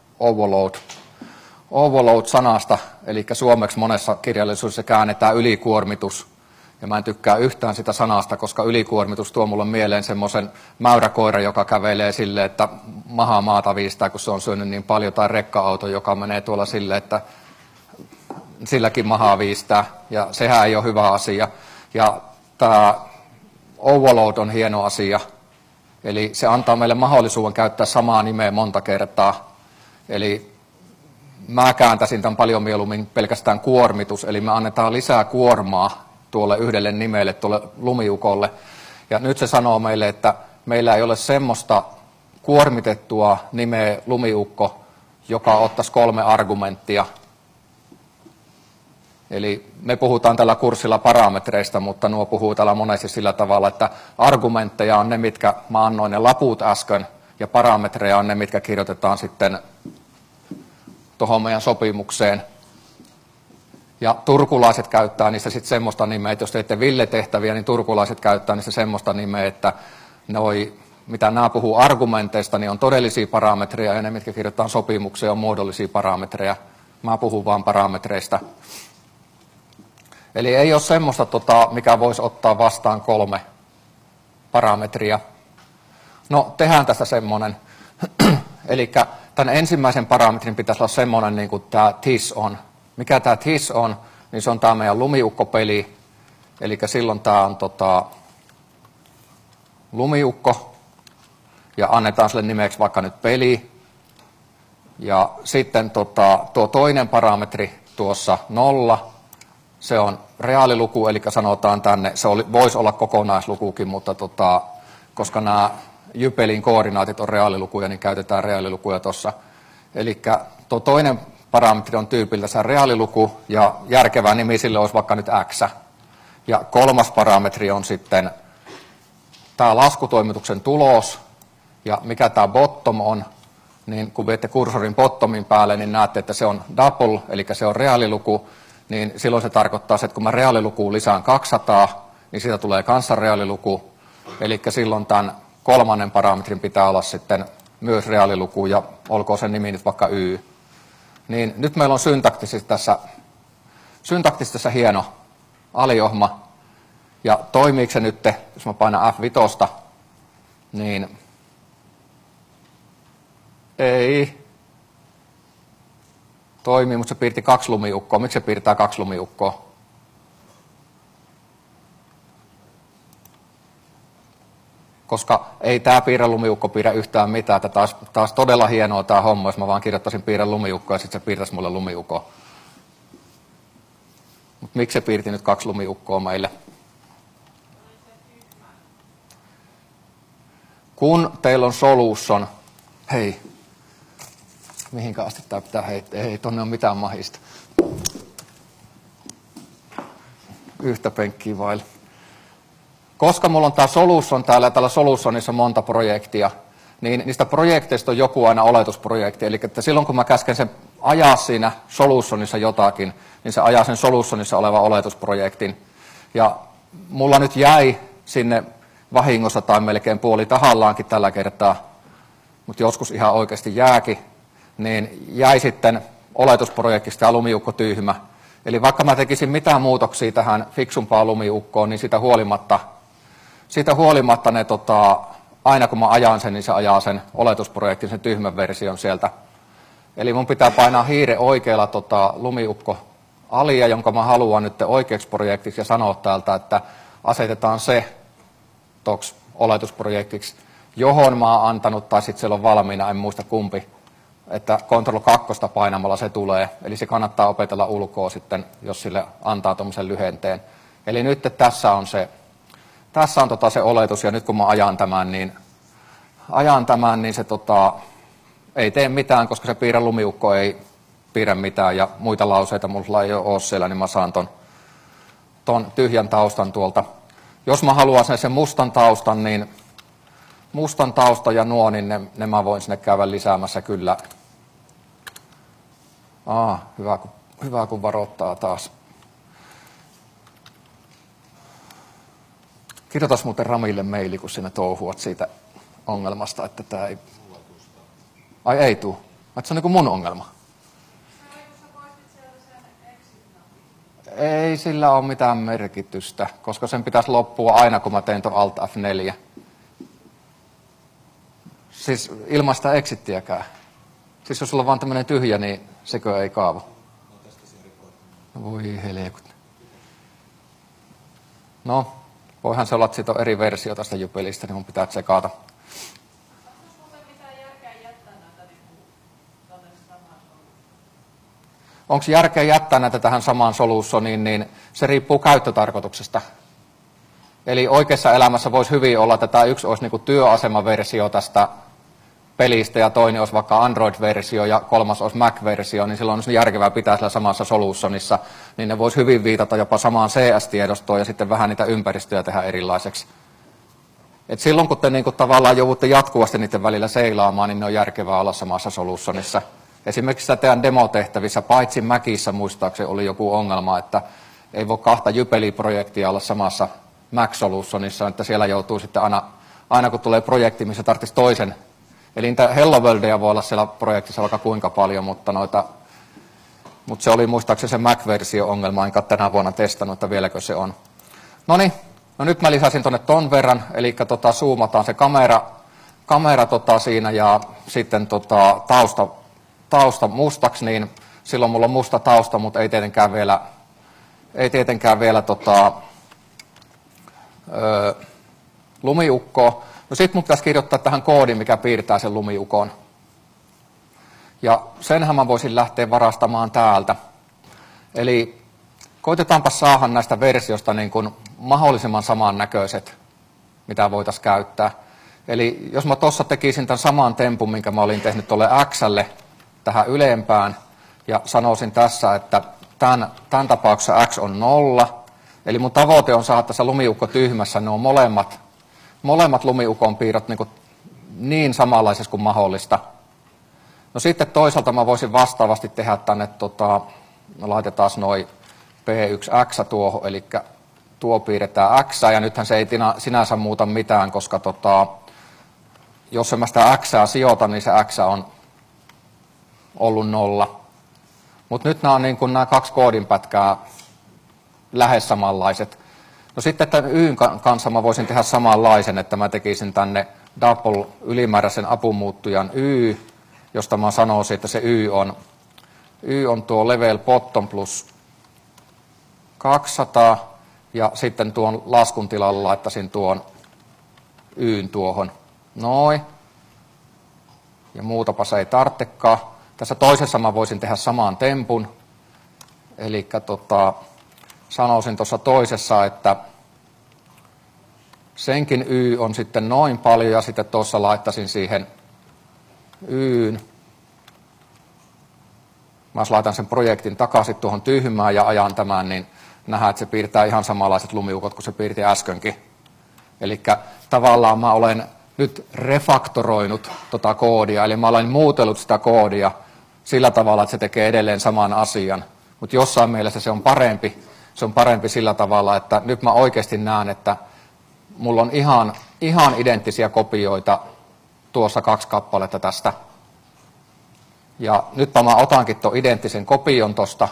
overload-sanasta, eli suomeksi monessa kirjallisuudessa käännetään ylikuormitus. Ja mä en tykkää yhtään sitä sanasta, koska ylikuormitus tuo mulle mieleen semmoisen mäyräkoira, joka kävelee silleen, että maha maata viistää, kun se on syönyt niin paljon, tai rekka-auto, joka menee tuolla silleen, että silläkin mahaa viistää, ja sehän ei ole hyvä asia. Ja tämä overload on hieno asia, eli se antaa meille mahdollisuuden käyttää samaa nimeä monta kertaa. Eli mä kääntäisin tämän paljon mieluummin pelkästään kuormitus, eli me annetaan lisää kuormaa tuolle yhdelle nimelle, tuolle lumiukolle. Ja nyt se sanoo meille, että meillä ei ole semmoista kuormitettua nimeä lumiukko, joka ottaisi 3 argumenttia. Eli me puhutaan tällä kurssilla parametreista, mutta nuo puhuu täällä monesti sillä tavalla, että argumentteja on ne, mitkä mä annoin ne laput äsken, ja parametreja on ne, mitkä kirjoitetaan sitten tuohon meidän sopimukseen. Ja turkulaiset käyttää niistä sitten semmoista nimeä, että jos teette Ville-tehtäviä, niin turkulaiset käyttää niistä semmoista nimeä, että mitä nämä puhuu argumenteista, niin on todellisia parametreja, ja ne, mitkä kirjoitetaan sopimukseen, on muodollisia parametreja. Mä puhun vaan parametreista. Eli ei ole semmoista, mikä voisi ottaa vastaan 3 parametria. No, tehdään tästä semmoinen. Eli tämän ensimmäisen parametrin pitäisi olla semmoinen, niin kuin tämä TIS on. Mikä tämä TIS on, niin se on tämä meidän lumiukkopeli. Eli silloin tämä on lumiukko, ja annetaan sille nimeksi vaikka nyt peli. Ja sitten tuo toinen parametri tuossa 0, se on reaaliluku, eli sanotaan tänne, se voisi olla kokonaislukukin, mutta koska nämä Jypelin koordinaatit on reaalilukuja, niin käytetään reaalilukuja tuossa. Eli tuo toinen parametri on tyypiltä reaaliluku, ja järkevä nimi sille olisi vaikka nyt x. Ja 3. parametri on sitten tämä laskutoimituksen tulos, ja mikä tämä bottom on, niin kun viette kursorin bottomin päälle, niin näette, että se on double, eli se on reaaliluku, niin silloin se tarkoittaa, että kun mä reaalilukuun lisään 200, niin siitä tulee kanssa reaaliluku, eli silloin tämän 3. parametrin pitää olla sitten myös reaaliluku, ja olkoon sen nimi nyt vaikka y. Niin nyt meillä on syntaktisesti tässä hieno aliohma, ja toimiiko se nyt, jos mä painan F5, niin ei toimii, mutta se piirti 2 lumiukkoa. Miksi se piirtää 2 lumiukkoa? Koska ei tämä piirre lumiukko piirrä yhtään mitään. Että taas todella hienoa tämä homma, jos mä vaan kirjoittaisin piirre lumiukkoa ja sitten se piirtäisi mulle lumiukkoa. Mutta miksi se piirti nyt 2 lumiukkoa meille? Kun teillä on solution, hei, mihinkä asti tämä pitää heittää? Ei tonne ole mitään mahista. Yhtä penkkiä vaille. Koska mulla on tämä solution täällä ja tällä solutionissa monta projektia, niin niistä projekteista on joku aina oletusprojekti. Eli että silloin kun mä käsken sen ajaa siinä solutionissa jotakin, niin se ajaa sen solutionissa olevan oletusprojektin. Ja mulla nyt jäi sinne vahingossa tai melkein puoli tahallaankin tällä kertaa, mutta joskus ihan oikeasti jääkin, niin jäi sitten oletusprojektista ja lumiukko tyhmä. Eli vaikka mä tekisin mitään muutoksia tähän fiksumpaan lumiukkoon, niin sitä huolimatta ne aina kun mä ajan sen, niin se ajaa sen oletusprojektin, sen tyhmän version sieltä. Eli mun pitää painaa hiire oikealla lumiukko alia, jonka mä haluan nyt oikeaksi projektiksi, ja sanoa täältä, että asetetaan se toks oletusprojektiksi, johon mä oon antanut, tai sitten siellä on valmiina, en muista kumpi, että Ctrl 2 painamalla se tulee. Eli se kannattaa opetella ulkoa sitten, jos sille antaa tuommoisen lyhenteen. Eli nyt tässä on se oletus, ja nyt kun mä ajan tämän, niin se ei tee mitään, koska se piirrä lumiukko ei piirrä mitään ja muita lauseita mulla ei ole siellä, niin mä saan ton tyhjän taustan tuolta. Jos mä haluan sen mustan taustan, niin mustan tausta ja nuo, niin ne mä voin sinne käydä lisäämässä kyllä. Hyvä kun varoittaa taas. Kirjoitas muuten Ramille maili, kun sinä touhuat siitä ongelmasta, että tämä ei... Ai ei tuu. Että se on niin kuin mun ongelma. Ei sillä ole mitään merkitystä, koska sen pitäisi loppua aina, kun mä teen tuon Alt F4. Siis ilman sitä exittiäkään. Siis jos sulla on vaan tämmöinen tyhjä, niin sekö ei kaavu? Voi helekut. No, voihan se olla, että siitä on eri versio tästä Jupelista, niin mun pitää tsekata. Onko järkeä jättää näitä tähän samaan soluutioniin, niin se riippuu käyttötarkoituksesta. Eli oikeassa elämässä voisi hyvin olla, että tämä yksi olisi niin kuin työasemaversio tästä pelistä ja toinen olisi vaikka Android-versio ja kolmas olisi Mac-versio, niin silloin olisi järkevää pitää sillä samassa solutionissa, niin ne voisi hyvin viitata jopa samaan CS-tiedostoon ja sitten vähän niitä ympäristöjä tehdä erilaiseksi. Et silloin kun te niin kuin tavallaan joudutte jatkuvasti niiden välillä seilaamaan, niin ne on järkevää olla samassa solutionissa. Esimerkiksi sitä teidän demotehtävissä, paitsi Macissa muistaakseni oli joku ongelma, että ei voi kahta Jupyter-projektia olla samassa Mac-solutionissa, että siellä joutuu sitten aina kun tulee projekti, missä tarvitsisi toisen. Eli niitä Hello Worldia voi olla siellä projektissa vaikka kuinka paljon, mutta se oli muistaakseni se Mac-versio-ongelma, enkä tänä vuonna testannut, että vieläkö se on. Noniin, no nyt mä lisäsin tuonne ton verran, eli zoomataan se kamera siinä ja sitten tausta mustaksi, niin silloin mulla on musta tausta, mutta ei tietenkään vielä lumiukkoa. No sit mun pitäisi kirjoittaa tähän koodi, mikä piirtää sen lumiukon. Ja senhän mä voisin lähteä varastamaan täältä. Eli koitetaanpa saada näistä versioista niin kuin mahdollisimman samannäköiset, mitä voitaisiin käyttää. Eli jos mä tuossa tekisin tämän saman tempun, minkä mä olin tehnyt tuolle X:lle tähän ylempään, ja sanoisin tässä, että tämän tapauksessa X on 0, eli mun tavoite on saada tässä lumiukko tyhmässä, ne on molemmat lumiukon piirrot niin samanlaisessa kuin mahdollista. No sitten toisaalta mä voisin vastaavasti tehdä tänne, laitetaan noin P1X tuohon, eli tuo piirretään X, ja nythän se ei sinänsä muuta mitään, koska jos mä sitä Xää sijoitan, niin se X on ollut 0. Mutta nyt nämä on niin kuin nämä kaksi koodinpätkää lähes samanlaiset. No sitten tämän Yn kanssa mä voisin tehdä samanlaisen, että mä tekisin tänne double ylimääräisen apumuuttujan Y, josta mä sanoisin, että se Y on tuo level bottom plus 200, ja sitten tuon laskun tilalle laittaisin tuon Yn tuohon. Noin. Ja muutapa se ei tarvitsekaan. Tässä toisessa mä voisin tehdä saman tempun. Eli sanoisin tuossa toisessa, että senkin Y on sitten noin paljon, ja sitten tuossa laittaisin siihen Yn. Mä laitan sen projektin takaisin tuohon tyhmään ja ajan tämän, niin nähdään, että se piirtää ihan samanlaiset lumiukot kuin se piirti äskenkin. Eli tavallaan mä olen nyt refaktoroinut tota koodia, eli mä olen muutellut sitä koodia sillä tavalla, että se tekee edelleen saman asian. Mutta jossain mielessä se on parempi sillä tavalla, että nyt mä oikeasti näen, että mulla on ihan identtisiä kopioita tuossa 2 kappaletta tästä. Ja nyt mä otankin tuon identtisen kopion tuosta,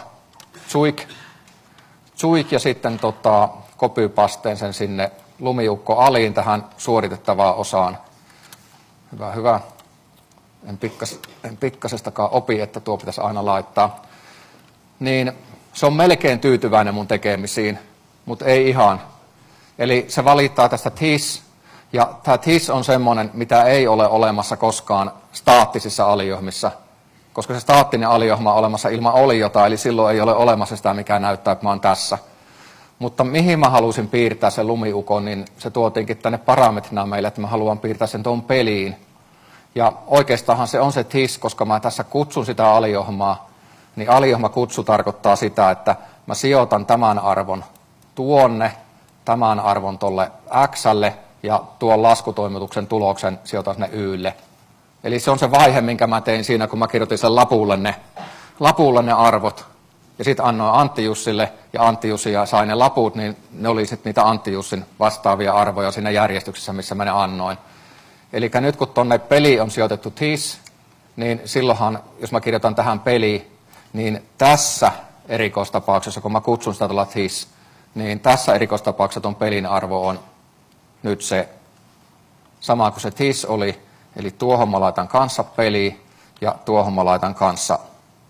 tsuik, ja sitten copy-pasteen sen sinne lumiukko aliin tähän suoritettavaan osaan. Hyvä. En pikkasestakaan opi, että tuo pitäisi aina laittaa. Niin se on melkein tyytyväinen mun tekemisiin, mutta ei ihan. Eli se valittaa tästä this, ja tämä this on semmoinen, mitä ei ole olemassa koskaan staattisissa aliohmissa, koska se staattinen aliohma on olemassa ilman oliota, eli silloin ei ole olemassa sitä, mikä näyttää, että mä oon tässä. Mutta mihin mä halusin piirtää sen lumiukon, niin se tuotiinkin tänne parametrina meille, että mä haluan piirtää sen tuon peliin. Ja oikeastaan se on se TIS, koska mä tässä kutsun sitä aliohmaa, niin aliohmakutsu tarkoittaa sitä, että mä sijoitan tämän arvon tuonne, tämän arvon tuolle X:lle ja tuon laskutoimituksen tuloksen sijoitan sinne Y:lle. Eli se on se vaihe, minkä mä tein siinä, kun mä kirjoitin sen lapulle ne arvot. Ja sitten annoin Antti Jussille, ja Antti Jussi sai ne laput, niin ne oli sitten niitä Antti Jussin vastaavia arvoja siinä järjestyksessä, missä mä ne annoin. Eli nyt kun tuonne peli on sijoitettu TIS, niin silloinhan, jos mä kirjoitan tähän peliin, niin tässä erikoistapauksessa, kun mä kutsun sitä tuolla TIS, niin tässä erikoistapauksessa tuon pelin arvo on nyt se sama kuin se TIS oli, eli tuohon mä laitan kanssa peli, ja tuohon mä laitan kanssa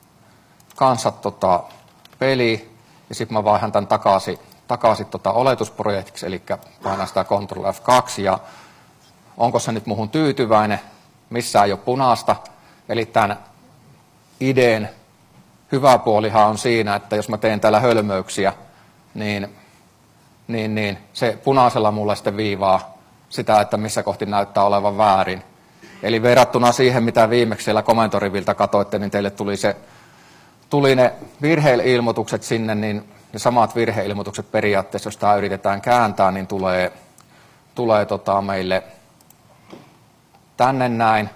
peli, ja sitten mä vaihan tämän takaisin oletusprojektiksi, eli painan sitä Ctrl F2, ja onko se nyt muhun tyytyväinen, missään ei ole punaista, eli tämän ideen hyvä puolihan on siinä, että jos mä teen täällä hölmöyksiä, niin se punaisella mulle sitten viivaa sitä, että missä kohti näyttää olevan väärin. Eli verrattuna siihen, mitä viimeksi siellä komentoriviltä katsoitte, niin teille tuli ne virheilmoitukset sinne, niin ne samat virheilmoitukset periaatteessa, jos tämä yritetään kääntää, niin tulee meille tänne näin.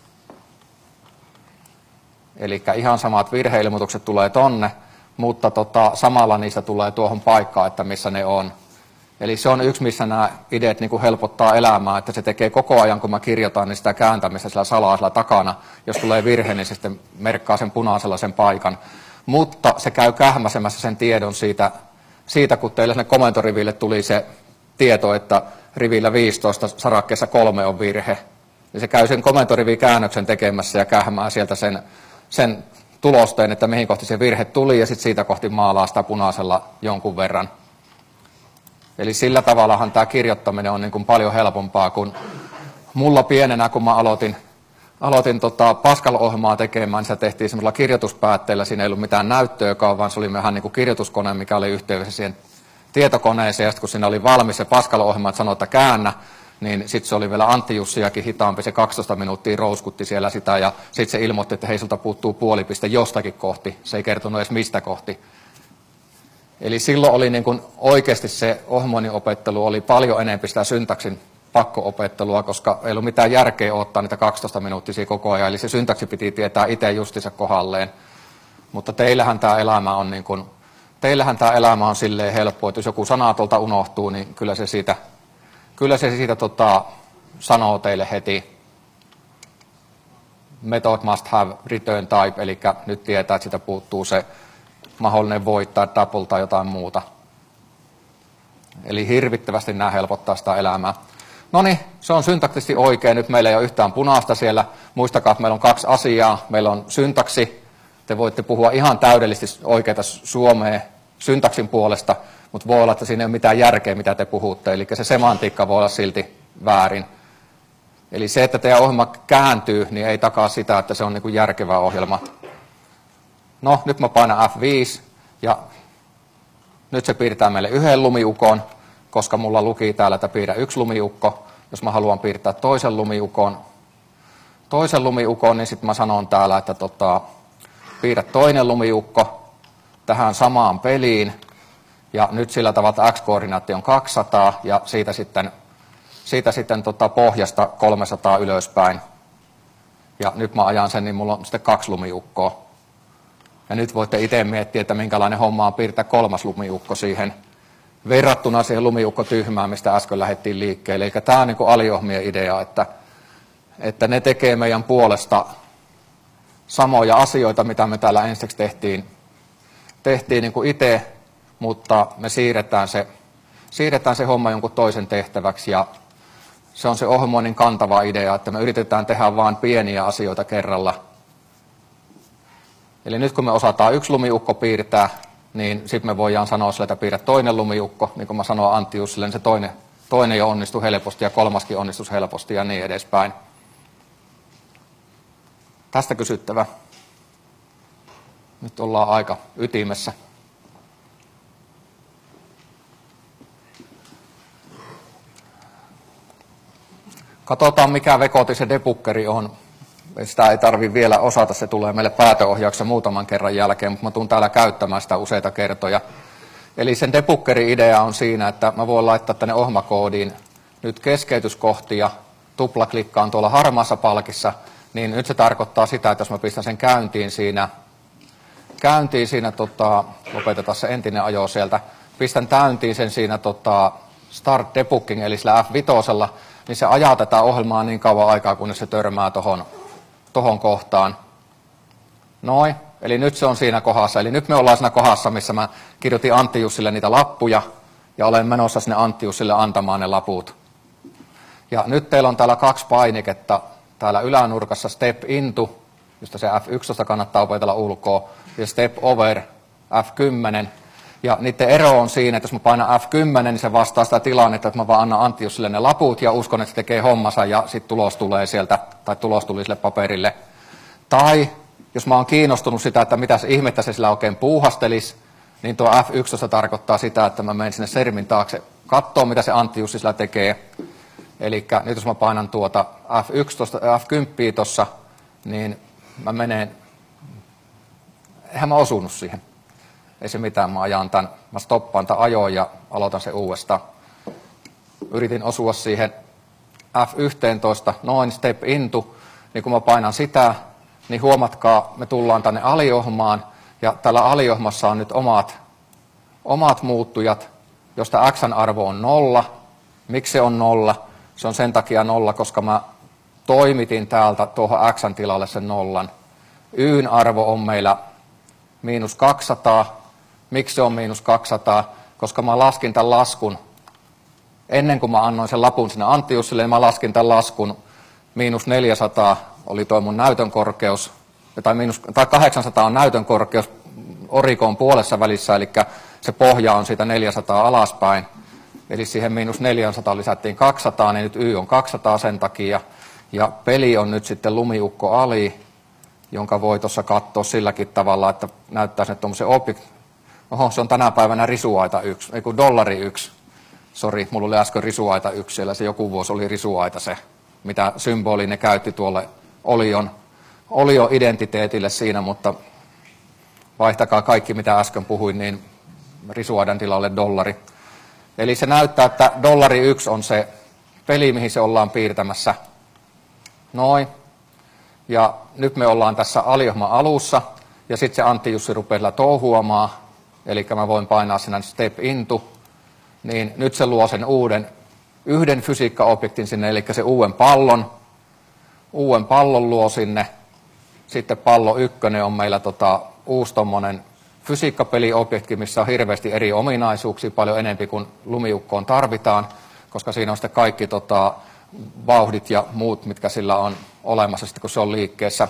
Eli ihan samat virheilmoitukset tulee tonne, mutta samalla niistä tulee tuohon paikkaan, että missä ne on. Eli se on yksi, missä nämä ideat niin kuin helpottaa elämää, että se tekee koko ajan, kun mä kirjoitan, niin sitä kääntämistä sillä salaisella takana. Jos tulee virhe, niin se sitten merkkaa sen punaisella sen paikan. Mutta se käy kähmäsemässä sen tiedon siitä, kun teille sinne komentoriville tuli se tieto, että rivillä 15 sarakkeessa 3 on virhe. Niin se käy sen komentorivikäännöksen tekemässä ja kähmää sieltä sen tulosteen, että mihin kohti se virhe tuli, ja sitten siitä kohti maalaa sitä punaisella jonkun verran. Eli sillä tavallahan tämä kirjoittaminen on niin kuin paljon helpompaa kuin mulla pienenä, kun mä aloitin Pascal-ohjelmaa tekemään, niin se tehtiin semmoisella kirjoituspäätteellä, siinä ei ollut mitään näyttöäkään, vaan se oli vähän niin kuin kirjoituskone, mikä oli yhteydessä siihen tietokoneeseen, ja sitten kun siinä oli valmis se Pascal-ohjelma, että sanoi, että käännä, niin sitten se oli vielä Antti Jussiakin hitaampi, se 12 minuuttia rouskutti siellä sitä, ja sitten se ilmoitti, että hei, sulta puuttuu puolipiste jostakin kohti, se ei kertonut edes mistä kohti. Eli silloin oli niin kuin oikeasti se ohjelmoinnin opettelu oli paljon enemmän sitä syntaksin pakko-opettelua, koska ei ollut mitään järkeä ottaa niitä 12 minuuttisia koko ajan, eli se syntaksi piti tietää itse justiinsa kohdalleen. Mutta teillähän tämä elämä on silleen helppoa, että jos joku sana tuolta unohtuu, niin kyllä se siitä sanoo teille heti. Method must have return type, eli nyt tietää, että siitä puuttuu se mahdollinen void tai double tai jotain muuta. Eli hirvittävästi nämä helpottaa sitä elämää. No niin, se on syntaktisesti oikein. Nyt meillä ei ole yhtään punaista siellä. Muistakaa, että meillä on 2 asiaa. Meillä on syntaksi. Te voitte puhua ihan täydellisesti oikeaa suomea syntaksin puolesta, mutta voi olla, että siinä ei ole mitään järkeä, mitä te puhutte. Eli se semantiikka voi olla silti väärin. Eli se, että teidän ohjelma kääntyy, niin ei takaa sitä, että se on niin kuin järkevä ohjelma. No, nyt mä painan F5, ja nyt se piirtää meille yhden lumiukon, koska mulla luki täällä, että piirrä 1 lumiukko. Jos mä haluan piirtää toisen lumiukon, niin sitten mä sanon täällä, että piirrä toinen lumiukko tähän samaan peliin. Ja nyt sillä tavalla, että x-koordinaatti on 200, ja siitä sitten pohjasta 300 ylöspäin. Ja nyt mä ajan sen, niin mulla on sitten 2 lumiukkoa. Ja nyt voitte itse miettiä, että minkälainen homma on piirtää 3. lumiukko siihen verrattuna siihen lumiukko-tyhmään, mistä äsken lähdettiin liikkeelle. Eli tämä on niin kuin aliohmien idea, että ne tekee meidän puolesta samoja asioita, mitä me täällä ensiksi tehtiin niin kuin itse, mutta me siirretään se homma jonkun toisen tehtäväksi. Ja se on se ohjelmoinnin kantava idea, että me yritetään tehdä vain pieniä asioita kerralla. Eli nyt kun me osataan 1 lumiukko piirtää, niin sitten me voidaan sanoa sille, että piirrä toinen lumiukko. Niin kuin mä sanoin Antti Jussille, niin se toinen jo onnistui helposti ja 3. onnistus helposti ja niin edespäin. Tästä kysyttävä. Nyt ollaan aika ytimessä. Katsotaan mikä vekoti se debuggeri on. Sitä ei tarvitse vielä osata, se tulee meille päätöohjauksessa muutaman kerran jälkeen, mutta mä tuun täällä käyttämään sitä useita kertoja. Eli sen debuggerin-idea on siinä, että mä voin laittaa tänne ohjelmakoodiin nyt keskeytyskohtia, tuplaklikkaan tuolla harmaassa palkissa, niin nyt se tarkoittaa sitä, että jos mä pistän sen käyntiin siinä lopetetaan se entinen ajo sieltä, pistän käyntiin sen siinä start debugging, eli sillä F5, niin se ajaa tätä ohjelmaa niin kauan aikaa, kunnes se törmää tohon kohtaan. Noin, eli nyt se on siinä kohdassa. Eli nyt me ollaan siinä kohdassa, missä mä kirjoitin Antti Jussille niitä lappuja, ja olen menossa sinne Antti Jussille antamaan ne laput. Ja nyt teillä on täällä 2 painiketta, täällä ylänurkassa step into, josta se F11 kannattaa opetella ulkoa, ja step over F10. Ja niiden ero on siinä, että jos mä painan F10, niin se vastaa sitä tilannetta, että mä vaan annan Antti Jussille ne laput ja uskon, että se tekee hommansa ja sitten tulos tulee sieltä, tai tulos tuli sille paperille. Tai jos mä oon kiinnostunut sitä, että mitä ihmettä se sillä oikein puuhastelisi, niin tuo F11 tarkoittaa sitä, että mä menen sinne sermin taakse katsoa, mitä se Antti Jussi sillä tekee. Eli nyt jos mä painan tuota F10 tuossa, niin mä menen, eihän mä osunut siihen. Ei se mitään, mä ajan tämän, mä stoppaan tämän ajoon ja aloitan se uudestaan. Yritin osua siihen F11, noin step into, niin kun mä painan sitä, niin huomatkaa, me tullaan tänne aliohmaan, ja tällä aliohmassa on nyt omat muuttujat, josta x-arvo on 0. Miksi se on 0? Se on sen takia 0, koska mä toimitin täältä tuohon x-tilalle sen 0. Yn arvo on meillä -200. Miksi se on -200? Koska mä laskin tämän laskun, ennen kuin mä annoin sen lapun sinne Antti Jussille, niin mä laskin tämän laskun -400 oli tuo mun näytön korkeus, tai 800 on näytön korkeus, oriko on puolessa välissä, eli se pohja on siitä 400 alaspäin. Eli siihen -400 lisättiin 200, niin nyt Y on 200 sen takia. Ja peli on nyt sitten lumiukko ali, jonka voi tuossa katsoa silläkin tavalla, että näyttää sen tuommoisen Oho, se on tänä päivänä risuaita 1, ei kun dollari 1. Sori, mulla oli äsken risuaita 1, siellä se joku vuosi oli risuaita se, mitä symboli ne käytti tuolle Olio-identiteetille siinä, mutta vaihtakaa kaikki, mitä äsken puhuin, niin risuaidan tilalle dollari. Eli se näyttää, että dollari 1 on se peli, mihin se ollaan piirtämässä. Noin. Ja nyt me ollaan tässä aliohman alussa, ja sitten se Antti Jussi rupeaa touhuamaan, eli mä voin painaa sinne step into, niin nyt se luo sen yhden fysiikkaobjektin sinne, eli se uuden pallon luo sinne. Sitten pallo 1 on meillä uusi tommonen fysiikkapeliobjekti, missä on hirveästi eri ominaisuuksia, paljon enemmän kuin lumiukkoon tarvitaan, koska siinä on sitten kaikki vauhdit ja muut, mitkä sillä on olemassa sitten, kun se on liikkeessä.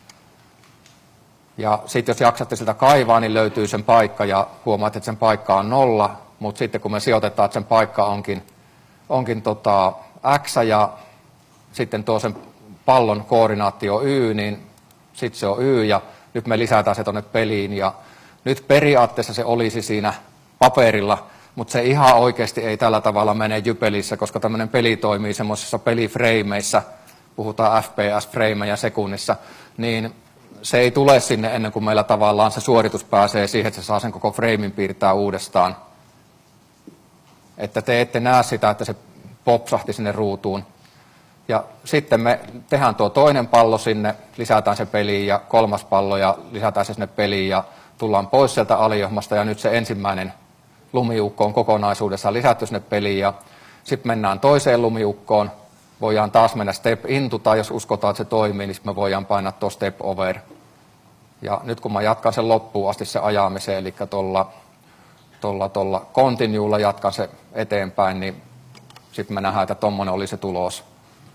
Ja sitten jos jaksatte sitä kaivaa, niin löytyy sen paikka ja huomaat, että sen paikka on 0, mutta sitten kun me sijoitetaan, että sen paikka onkin X ja sitten tuo sen pallon koordinaatti on Y, niin sitten se on Y ja nyt me lisätään se tuonne peliin ja nyt periaatteessa se olisi siinä paperilla, mutta se ihan oikeasti ei tällä tavalla mene jypelissä, koska tämmöinen peli toimii semmoisissa pelifreimeissä, puhutaan FPS-freimejä sekunnissa, niin se ei tule sinne ennen kuin meillä tavallaan se suoritus pääsee siihen, että se saa sen koko freimin piirtää uudestaan. Että te ette näe sitä, että se popsahti sinne ruutuun. Ja sitten me tehdään tuo toinen pallo sinne, lisätään se peliin ja kolmas pallo ja lisätään se sinne peliin ja tullaan pois sieltä aliohmasta ja nyt se ensimmäinen lumiukko on kokonaisuudessaan lisätty sinne peliin ja sitten mennään toiseen lumiukkoon. Voidaan taas mennä step into tai jos uskotaan, että se toimii, niin me voidaan painaa tuo step over. Ja nyt kun mä jatkan sen loppuun asti se ajamiseen, eli tuolla continuella jatkan se eteenpäin, niin sitten me nähdään, että tommonen oli se tulos.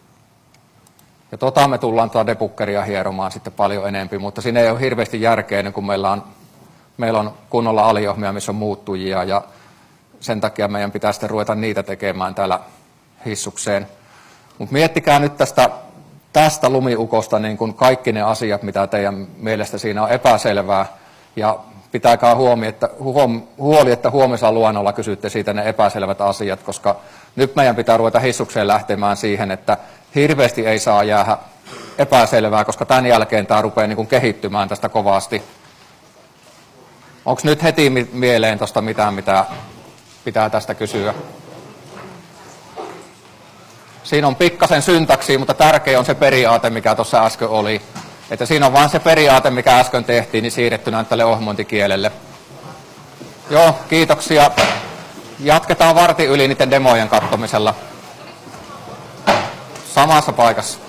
Ja me tullaan debuggeria hieromaan sitten paljon enemmän, mutta siinä ei ole hirveästi järkeä, ennen kuin meillä on kunnolla aliohmia, missä on muuttujia, ja sen takia meidän pitää sitten ruveta niitä tekemään täällä hissukseen. Mutta miettikää nyt tästä lumiukosta niin kuin kaikki ne asiat, mitä teidän mielestä siinä on epäselvää, ja pitäkää huoli, että huomisella luennolla kysytte siitä ne epäselvät asiat, koska nyt meidän pitää ruveta hissukseen lähtemään siihen, että hirveästi ei saa jäädä epäselvää, koska tämän jälkeen tämä rupeaa niin kuin kehittymään tästä kovasti. Onko nyt heti mieleen tuosta mitään, mitä pitää tästä kysyä? Siinä on pikkasen syntaksi, mutta tärkeä on se periaate, mikä tuossa äsken oli. Että siinä on vain se periaate, mikä äsken tehtiin, niin siirrettynä tälle ohjelmointikielelle. Joo, kiitoksia. Jatketaan vartin yli niiden demojen katsomisella. Samassa paikassa.